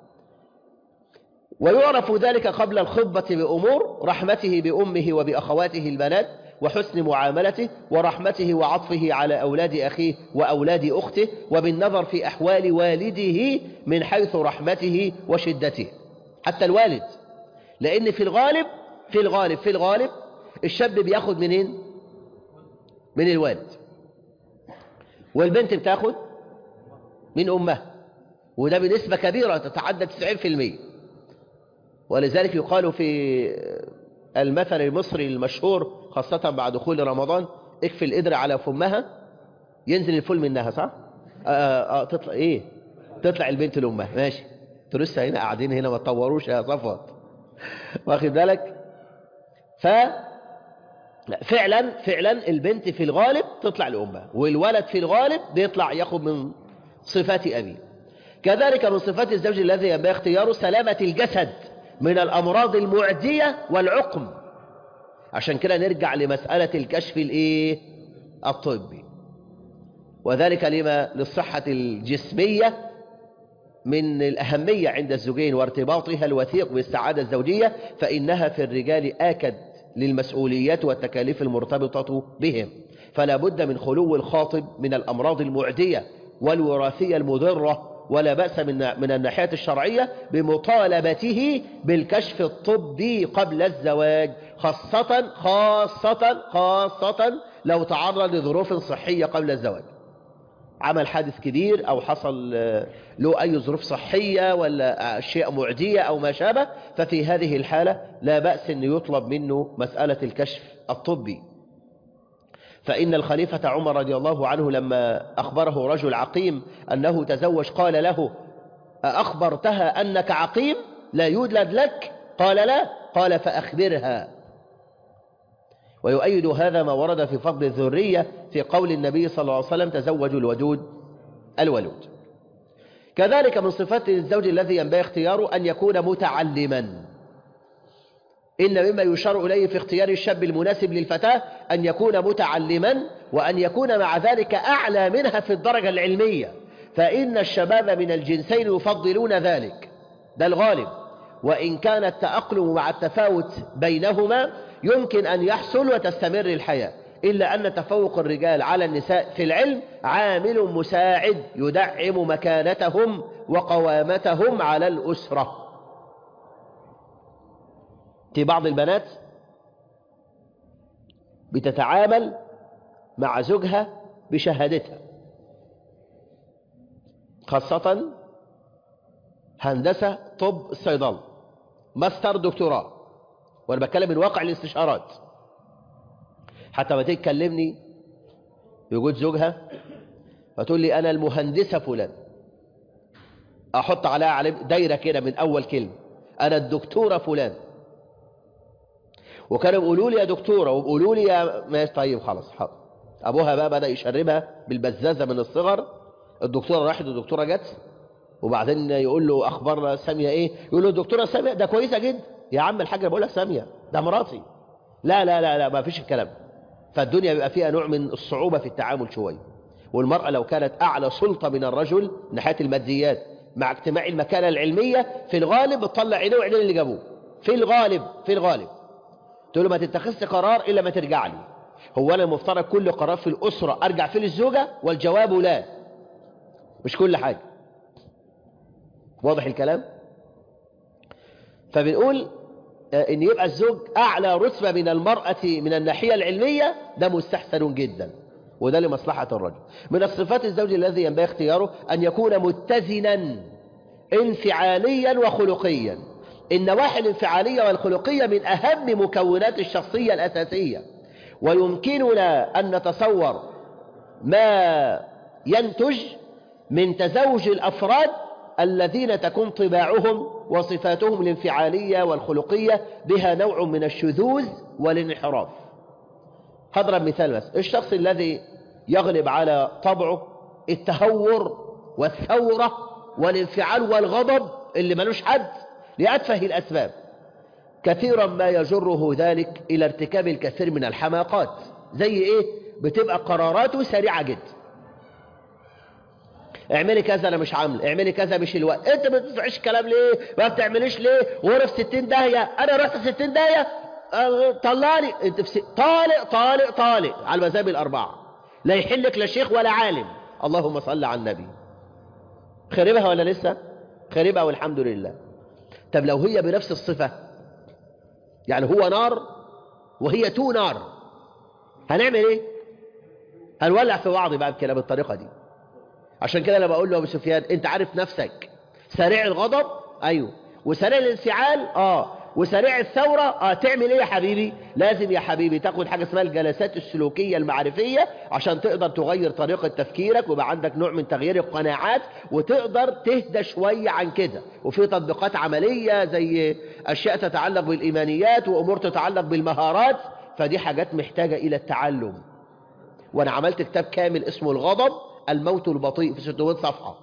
ويعرف ذلك قبل الخطبة بأمور: رحمته بأمه وبأخواته البنات، وحسن معاملته، ورحمته وعطفه على أولاد أخيه وأولاد أخته، وبالنظر في أحوال والده من حيث رحمته وشدته. حتى الوالد، لأن في الغالب الشاب بياخد منين؟ من الوالد، والبنت بتاخد من أمها، وده بنسبة كبيرة تتعدى 90%. ولذلك يقال في المثل المصري المشهور خاصة بعد دخول رمضان: اكفي القدر على فمها ينزل الفول منها. صح؟ تطلع ايه؟ تطلع البنت لأمها. ماشي. انتوا لسه هنا قاعدين هنا ما تطوروش يا صفوت. واخد بالك؟ لا، فعلا البنت في الغالب تطلع لأمها، والولد في الغالب بيطلع ياخد من صفات أبيه. كذلك من صفات الزوج الذي ينبغي اختياره سلامة الجسد من الأمراض المعدية والعقم. عشان كده نرجع لمسألة الكشف الطبي، وذلك للصحة الجسمية من الأهمية عند الزوجين وارتباطها الوثيق بالسعادة الزوجية، فإنها في الرجال آكد للمسؤوليات والتكاليف المرتبطة بهم، فلا بد من خلو الخاطب من الأمراض المعدية والوراثية المضرة، ولا بأس من الناحية الشرعية بمطالبته بالكشف الطبي قبل الزواج، خاصة لو تعرض لظروف صحية قبل الزواج، عمل حادث كبير أو حصل له أي ظروف صحية ولا أشياء معدية أو ما شابه، ففي هذه الحالة لا بأس أن يطلب منه مسألة الكشف الطبي. فإن الخليفة عمر رضي الله عنه لما أخبره رجل عقيم أنه تزوج قال له: أخبرتها أنك عقيم لا يولد لك؟ قال: لا. قال: فأخبرها. ويؤيد هذا ما ورد في فضل الذرية في قول النبي صلى الله عليه وسلم: تزوجوا الودود الولود. كذلك من صفات الزوج الذي ينبغي اختياره أن يكون متعلما. إن مما يشار إليه في اختيار الشاب المناسب للفتاة أن يكون متعلما، وأن يكون مع ذلك أعلى منها في الدرجة العلمية، فإن الشباب من الجنسين يفضلون ذلك، ده الغالب، وإن كان التأقلم مع التفاوت بينهما يمكن أن يحصل وتستمر الحياة، إلا أن تفوق الرجال على النساء في العلم عامل مساعد يدعم مكانتهم وقوامتهم على الأسرة. في بعض البنات بتتعامل مع زوجها بشهادتها، خاصة هندسة، طب، الصيدلة، ماستر، دكتوراه، وأنا بتكلم من واقع الاستشارات. حتى ما تيجي تكلمني يوجد زوجها فتقول لي: أنا المهندسة فلان، أحط عليها دايرة كده من أول كلمة: أنا الدكتورة فلان. وكانوا يقولوا لي يا دكتورة ويقولوا لي يا ماشي، طيب خلاص حاضر. أبوها بقى بدأ يشربها بالبزازة من الصغر. الدكتورة راحت والدكتورة جت، وبعدين يقول له: أخبار سامية إيه؟ يقول له: الدكتورة سامية ده كويسة جدا. يا عم الحاج أنا بقول لك سامية، ده مراتي. لا لا لا لا، ما فيش الكلام. فالدنيا بيبقى فيها نوع من الصعوبة في التعامل شوية. والمرأة لو كانت أعلى سلطة من الرجل من ناحية الماديات مع اجتماع المكانة العلمية، في الغالب بتطلع عينيه وعينين اللي جابوه، في الغالب تقول له: ما تتخذش قرار إلا ما ترجع لي. هو أنا المفترض كل قرار في الأسرة أرجع فيه للزوجة؟ والجواب لا، مش كل حاجة. واضح الكلام؟ فبنقول إن يبقى الزوج أعلى رتبة من المرأة من الناحية العلمية، ده مستحسن جدا، وده لمصلحة الرجل. من الصفات الزوج الذي ينبغي اختياره أن يكون متزنا انفعاليا وخلقيا. النواحي الانفعالية والخلقية من أهم مكونات الشخصية الأساسية، ويمكننا أن نتصور ما ينتج من تزوج الأفراد الذين تكون طباعهم وصفاتهم الانفعالية والخلقية بها نوع من الشذوذ والانحراف. هضرب مثال بس: الشخص الذي يغلب على طبعه التهور والثورة والانفعال والغضب اللي ملوش حد لأتفه الأسباب، كثيرا ما يجره ذلك إلى ارتكاب الكثير من الحماقات. زي إيه؟ بتبقى قراراته سريعة جدا: اعملي كذا، انا مش عامل، اعملي كذا، مش الوقت، انت ما بتسمعيش كلام ليه، ما بتعمليش ليه، وانا في 60 داهيه، انا رحت 60 داهيه، طلعني انت في طالق على المذاهب الاربعه، لا يحلك لا شيخ ولا عالم. اللهم صل على النبي. خربها ولا لسه؟ خربها والحمد لله. طب لو هي بنفس الصفه، يعني هو نار وهي تو نار، هنعمل ايه؟ هنولع في بعض بقى بكلام بالطريقه دي. عشان كده انا بقول له: ابو سفيان، انت عارف نفسك سريع الغضب، ايوه، وسريع الانفعال، وسريع الثوره، تعمل ايه يا حبيبي؟ لازم يا حبيبي تاخد حاجه اسمها الجلسات السلوكيه المعرفيه عشان تقدر تغير طريقه تفكيرك ويبقى عندك نوع من تغيير القناعات وتقدر تهدى شويه عن كده. وفي تطبيقات عمليه زي اشياء تتعلق بالايمانيات وامور تتعلق بالمهارات، فدي حاجات محتاجة إلى التعلم. وأنا عملت كتاب كامل اسمه الغضب الموت البطيء في 600 صفحة،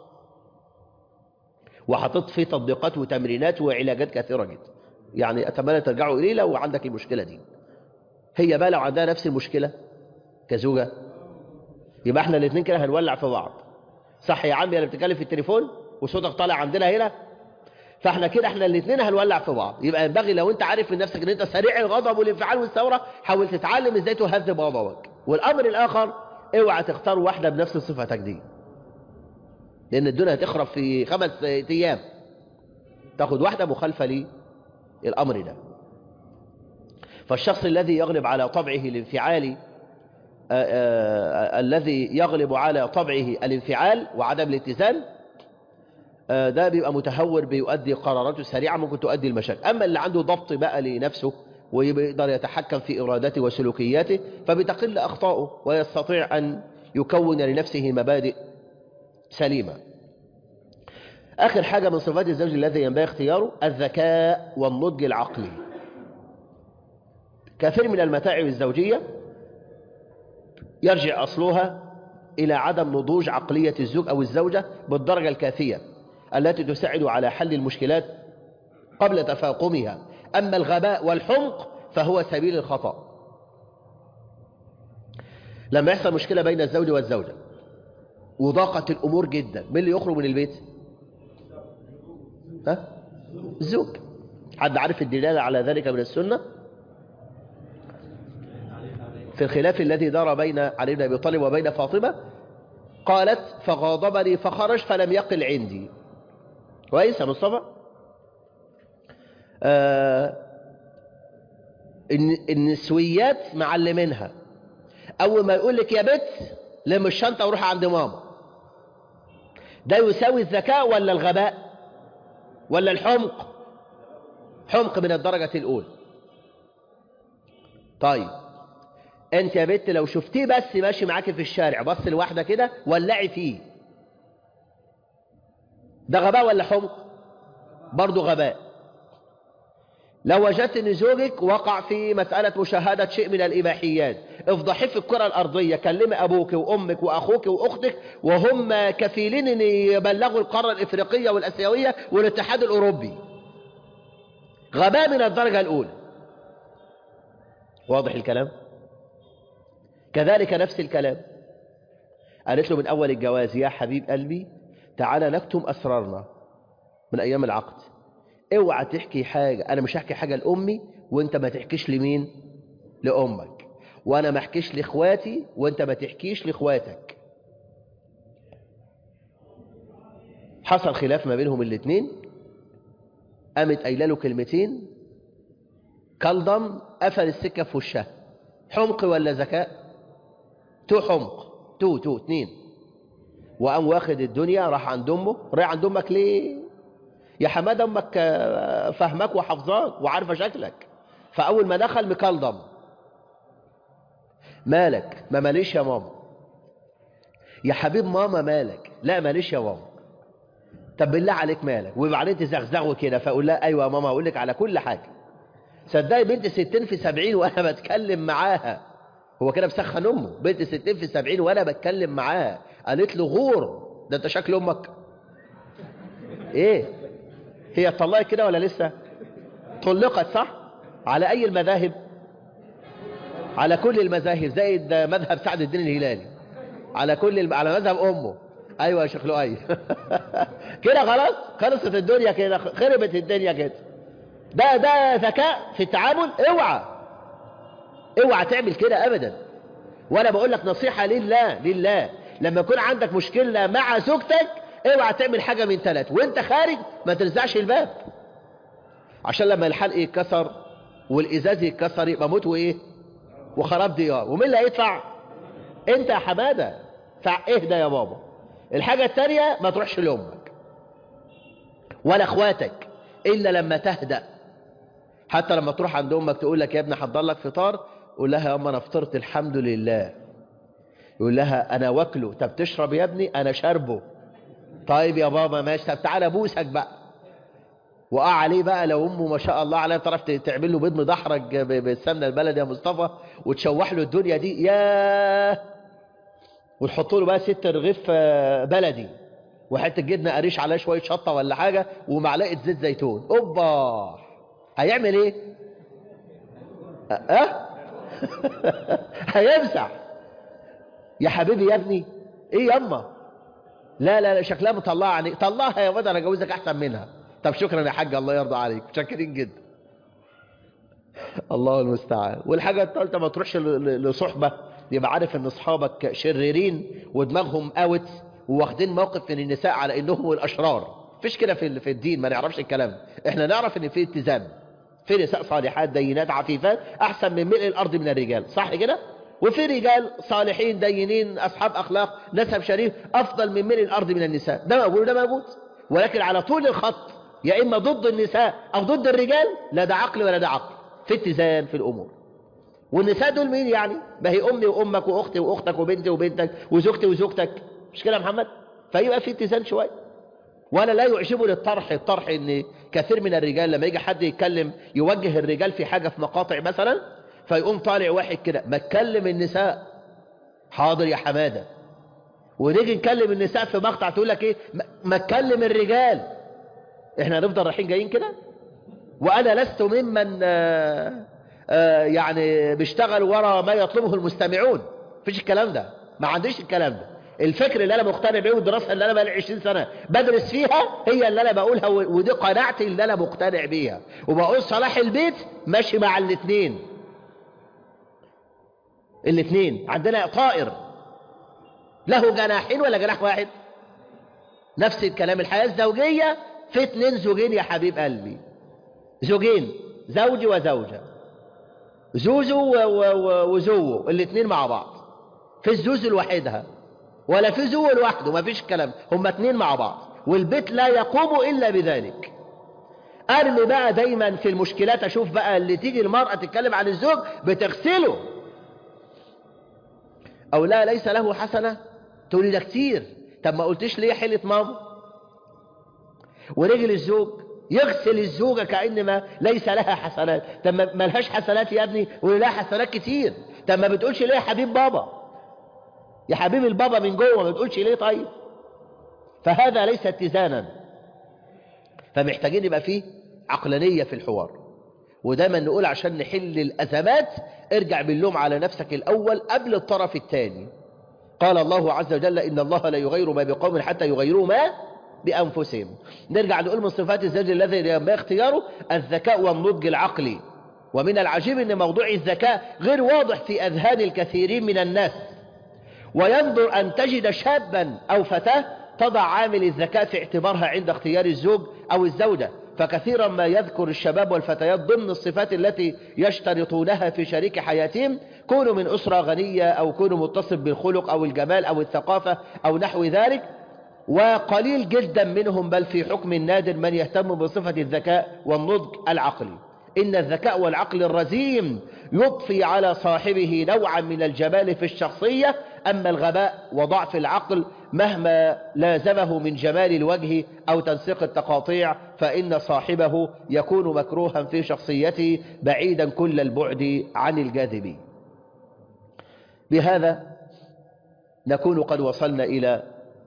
وحطيت فيه تطبيقات وتمرينات وعلاجات كثيرة جدا. يعني أتمنى ترجعوا إليه لو عندك المشكلة دي. هي بقى لو عندها نفس المشكلة كزوجة، يبقى احنا الاثنين كده هنولع في بعض. صح يا عمي؟ انا بتتكلم في التليفون وصوتك طالع عندنا هنا، فاحنا كده احنا الاثنين هنولع في بعض. يبقى ينبغي لو انت عارف من نفسك ان انت سريع الغضب والانفعال والثوره، حاول تتعلم ازاي تهذب غضبك. والامر الاخر، اوعى تختار واحده بنفس صفتك دي، لان الدنيا هتخرب في 5 ايام. تاخد واحده مخالفه للامر ده. فالشخص الذي يغلب على طبعه الانفعالي، الذي يغلب على طبعه الانفعال وعدم الاتزان، ده بيبقى متهور، بيؤدي قراراته سريعة ممكن تؤدي المشاكل. أما اللي عنده ضبط بقى لنفسه ويقدر يتحكم في إرادته وسلوكياته، فبتقل أخطاؤه ويستطيع أن يكون لنفسه مبادئ سليمة. آخر حاجة من صفات الزوج الذي ينبغي اختياره الذكاء والنضج العقلي. كثير من المتاعب الزوجية يرجع أصلها إلى عدم نضوج عقلية الزوج أو الزوجة بالدرجة الكافية التي تساعد على حل المشكلات قبل تفاقمها. أما الغباء والحمق فهو سبيل الخطأ. لما يحصل مشكلة بين الزوج والزوجة وضاقت الأمور جدا، من اللي يخرج من البيت؟ الزوج. حد عارف الدلالة على ذلك من السنة؟ في الخلاف الذي دار بين علي بن أبي طالب وبين فاطمة، قالت فغاضبني فخرج فلم يقل عندي. كويس يا مصطفى؟ النسويات معلمينها أول ما يقول لك يا بت لم الشنطة وروح عند ماما. ده يساوي الذكاء ولا الغباء ولا الحمق؟ حمق من الدرجة الأولى. طيب انت يا بت لو شفتيه بس ماشي معاكي في الشارع بص لواحدة كده ولعي فيه، ده غباء ولا حمق؟ برضو غباء. لو وجدت ان زوجك وقع في مسألة مشاهدة شيء من الإباحيات، افضحي في الكرة الأرضية، كلمي أبوك وأمك وأخوك وأختك وهم كفيلين ان يبلغوا القارة الإفريقية والأسيوية والاتحاد الأوروبي. غباء من الدرجة الأولى. واضح الكلام؟ كذلك نفس الكلام، قالت له من أول الجواز يا حبيب قلبي تعالى نكتم أسرارنا من أيام العقد. اوعى تحكي حاجة، أنا مش هحكي حاجة لأمي وأنت ما تحكيش لمين؟ لأمك. وأنا ما احكيش لإخواتي وأنت ما تحكيش لإخواتك. حصل خلاف ما بينهم الاثنين، قامت قايله له كلمتين كالضم قفل السكة في وشها. حمق ولا ذكاء؟ حمق. اتنين. وقام واخد الدنيا راح عند امه. رايح عند امك ليه يا حماده؟ امك فهمك وحافظاك وعارفه شكلك. فاول ما دخل مكلضم. مالك؟ ما ماليش يا ماما. يا حبيب ماما مالك؟ لا ماليش يا ماما. طب بالله عليك مالك؟ وبعدين تزغزغه كده فاقول لها ايوه يا ماما هقول لك على كل حاجه. صدقني بنت 60 في 70 وانا بتكلم معاها. هو كده مسخن امه. بنت 60 في 70 وانا بتكلم معاها قالت له غور ده انت شكل امك. ايه هي اتطلقت كده ولا لسه؟ طلقت صح؟ على اي المذاهب؟ على كل المذاهب زائد مذهب سعد الدين الهلالي. على على مذهب امه. ايوه يا شيخ لؤي. كده خلاص خلصت الدنيا كده، خربت الدنيا كده. ده ذكاء في التعامل. اوعى تعمل كده ابدا. وانا بقول لك نصيحة لله لما يكون عندك مشكلة مع زوجتك اوعى تعمل حاجة من 3 وانت خارج ما ترزعش الباب، عشان لما الحلق يتكسر والازاز يتكسر يبقى موت وايه وخراب ديار. ومين اللي هيدفع؟ انت يا حمادة. اهدى يا بابا. الحاجة الثانية ما تروحش لامك ولا اخواتك الا لما تهدأ. حتى لما تروح عند امك تقول لك يا ابني حضر لك فطار، قول لها يا اما انا فطرت الحمد لله. يقول لها انا واكله. طب تشرب يا ابني؟ انا شاربه. طيب يا بابا ماشي. طب تعالى ابوسك بقى. وقع عليه بقى لو امه ما شاء الله عليها تعرف تعمل له بيض مدحرج بالسمنه البلدي يا مصطفى، وتشوح له الدنيا دي ياه، وتحط له بقى 6 رغيف بلدي وحته جبنه قريش عليها شويه شطه ولا حاجه ومعلقه زيت زيتون، اوبا هيعمل ايه؟ هيمسح. يا حبيبي يا ابني، ايه ياما؟ لا لا لا، شكلها مطلعه عني، طلعها يا واد انا اجوزك احسن منها. طب شكرا يا حاج، الله يرضى عليك، متشكرين جدا. الله المستعان. والحاجه الثالثه ما تروحش لصحبه يبقى عارف ان اصحابك شريرين ودماغهم اوت وواخدين موقف من النساء على انهم الاشرار. مفيش كده في الدين، ما نعرفش الكلام. احنا نعرف ان في اتزان، في نساء صالحات دينات عفيفات احسن من ملء الارض من الرجال، صح كده؟ وفي رجال صالحين دينين اصحاب اخلاق نسب شريف افضل من ملء الارض من النساء. ده موجود وده موجود، ولكن على طول الخط يا اما ضد النساء او ضد الرجال، لا ده عقل ولا ده عقل، في اتزان في الامور. والنساء دول مين يعني؟ ما هي امي وامك واختي واختك وبنتي وبنتك وزوجتي وزوجتك، مش كده يا محمد؟ فيبقى في اتزان شويه. وانا لا يعجبني الطرح ان كثير من الرجال لما يجي حد يتكلم يوجه الرجال في حاجه في مقاطع مثلا، فيقوم طالع واحد كده ما تكلم النساء. حاضر يا حماده. ونيجي نكلم النساء في مقطع تقول لك ايه؟ ما تكلم الرجال. احنا هنفضل رايحين جايين كده؟ وانا لست ممن يعني بيشتغل ورا ما يطلبه المستمعون، مفيش الكلام ده، ما عنديش الكلام ده. الفكر اللي انا مقتنع بيه والدراسه اللي انا بقالي 20 سنه بدرس فيها هي اللي انا بقولها، ودي قناعتي اللي انا مقتنع بيها. وبقول صلاح البيت ماشي مع الاثنين. الاثنين عندنا طائر له جناحين ولا جناح واحد؟ نفس الكلام. الحياه الزوجيه في 2 زوجين يا حبيب قلبي، زوجين، زوجي وزوجه، زوزو وزوو، الاثنين مع بعض. في الزوز لوحدها ولا في زو لوحده، ما فيش الكلام، هما 2 مع بعض، والبيت لا يقوم الا بذلك. ارمي بقى دايما في المشكلات، اشوف بقى اللي تيجي المرأة تتكلم عن الزوج بتغسله، او لا ليس له حسنة، تقولي ده كتير. طب ما قلتش ليه حيلة ماما؟ ورجل الزوج يغسل الزوجة كأنما ليس لها حسنات. طب ما لهاش حسنات يا ابني ولها حسنات كتير. طب ما بتقولش ليه يا حبيب بابا؟ يا حبيب البابا من جوه ما بتقولش ليه؟ طيب فهذا ليس اتزانا. فمحتاجين يبقى فيه عقلانية في الحوار. ودايما نقول عشان نحل الأزمات ارجع باللوم على نفسك الأول قبل الطرف الثاني. قال الله عز وجل إن الله لا يغير ما بقوم حتى يغيروا ما بأنفسهم. نرجع نقول من صفات الزوج الذي ينبغي اختياره الذكاء والنضج العقلي. ومن العجيب أن موضوع الذكاء غير واضح في أذهان الكثيرين من الناس. وينظر أن تجد شابا أو فتاة تضع عامل الذكاء في اعتبارها عند اختيار الزوج أو الزوجة. فكثيرا ما يذكر الشباب والفتيات ضمن الصفات التي يشترطونها في شريك حياتهم كونوا من أسرة غنية أو كونوا متصف بالخلق أو الجمال أو الثقافة أو نحو ذلك. وقليل جدا منهم بل في حكم نادر من يهتم بصفة الذكاء والنضج العقلي. إن الذكاء والعقل الرزيم يضفي على صاحبه نوعا من الجمال في الشخصية. أما الغباء وضعف العقل مهما لازمه من جمال الوجه أو تنسيق التقاطيع فإن صاحبه يكون مكروها في شخصيته بعيدا كل البعد عن الجاذبية. بهذا نكون قد وصلنا إلى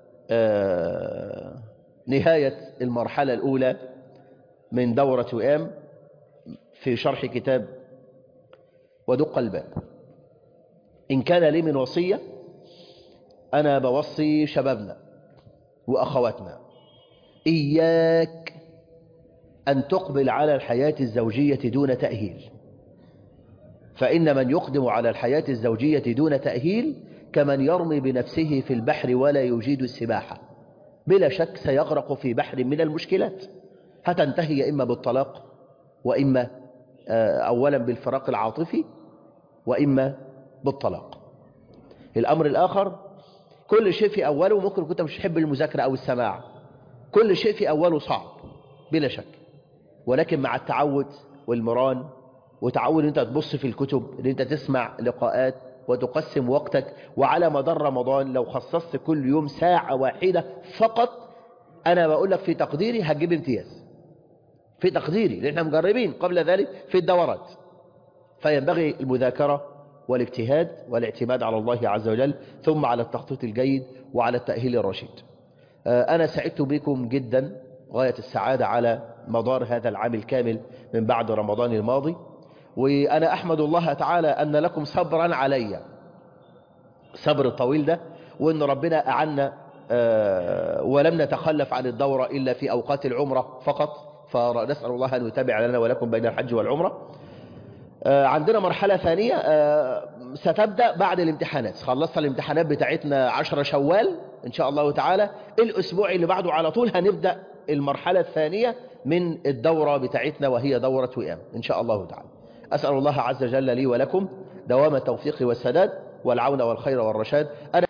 نهاية المرحلة الأولى من دورة وئام في شرح كتاب ودق الباب. إن كان لي من وصية أنا بوصي شبابنا وأخواتنا إياك أن تقبل على الحياة الزوجية دون تأهيل. فإن من يقدم على الحياة الزوجية دون تأهيل كمن يرمي بنفسه في البحر ولا يجيد السباحة، بلا شك سيغرق في بحر من المشكلات هتنتهي إما بالطلاق وإما أولا بالفراق العاطفي وإما بالطلاق. الأمر الآخر كل شيء في أوله ممكن كنت مش تحب المذاكرة أو السماع، كل شيء في أوله صعب بلا شك، ولكن مع التعود والمران وتعود أنت تبص في الكتب أن أنت تسمع لقاءات وتقسم وقتك. وعلى مدار رمضان لو خصصت كل يوم ساعة واحدة فقط أنا بقول لك في تقديري هتجيب امتياز في تقديري، لأن احنا مجربين قبل ذلك في الدورات. فينبغي المذاكرة والاجتهاد والاعتماد على الله عز وجل، ثم على التخطيط الجيد وعلى التأهيل الرشيد. أنا سعدت بكم جدا غاية السعادة على مدار هذا العام الكامل من بعد رمضان الماضي، وأنا أحمد الله تعالى أن لكم صبرا علي، صبر الطويل ده، وأن ربنا أعنا ولم نتخلف عن الدورة إلا في أوقات العمرة فقط، فنسأل الله أن يتابع لنا ولكم بين الحج والعمرة. عندنا مرحلة ثانية ستبدأ بعد الامتحانات، خلصنا الامتحانات بتاعتنا 10 شوال إن شاء الله تعالى. الأسبوع اللي بعده على طول هنبدأ المرحلة الثانية من الدورة بتاعتنا، وهي دورة وئام إن شاء الله تعالى. أسأل الله عز وجل لي ولكم دوام التوفيق والسداد والعون والخير والرشاد.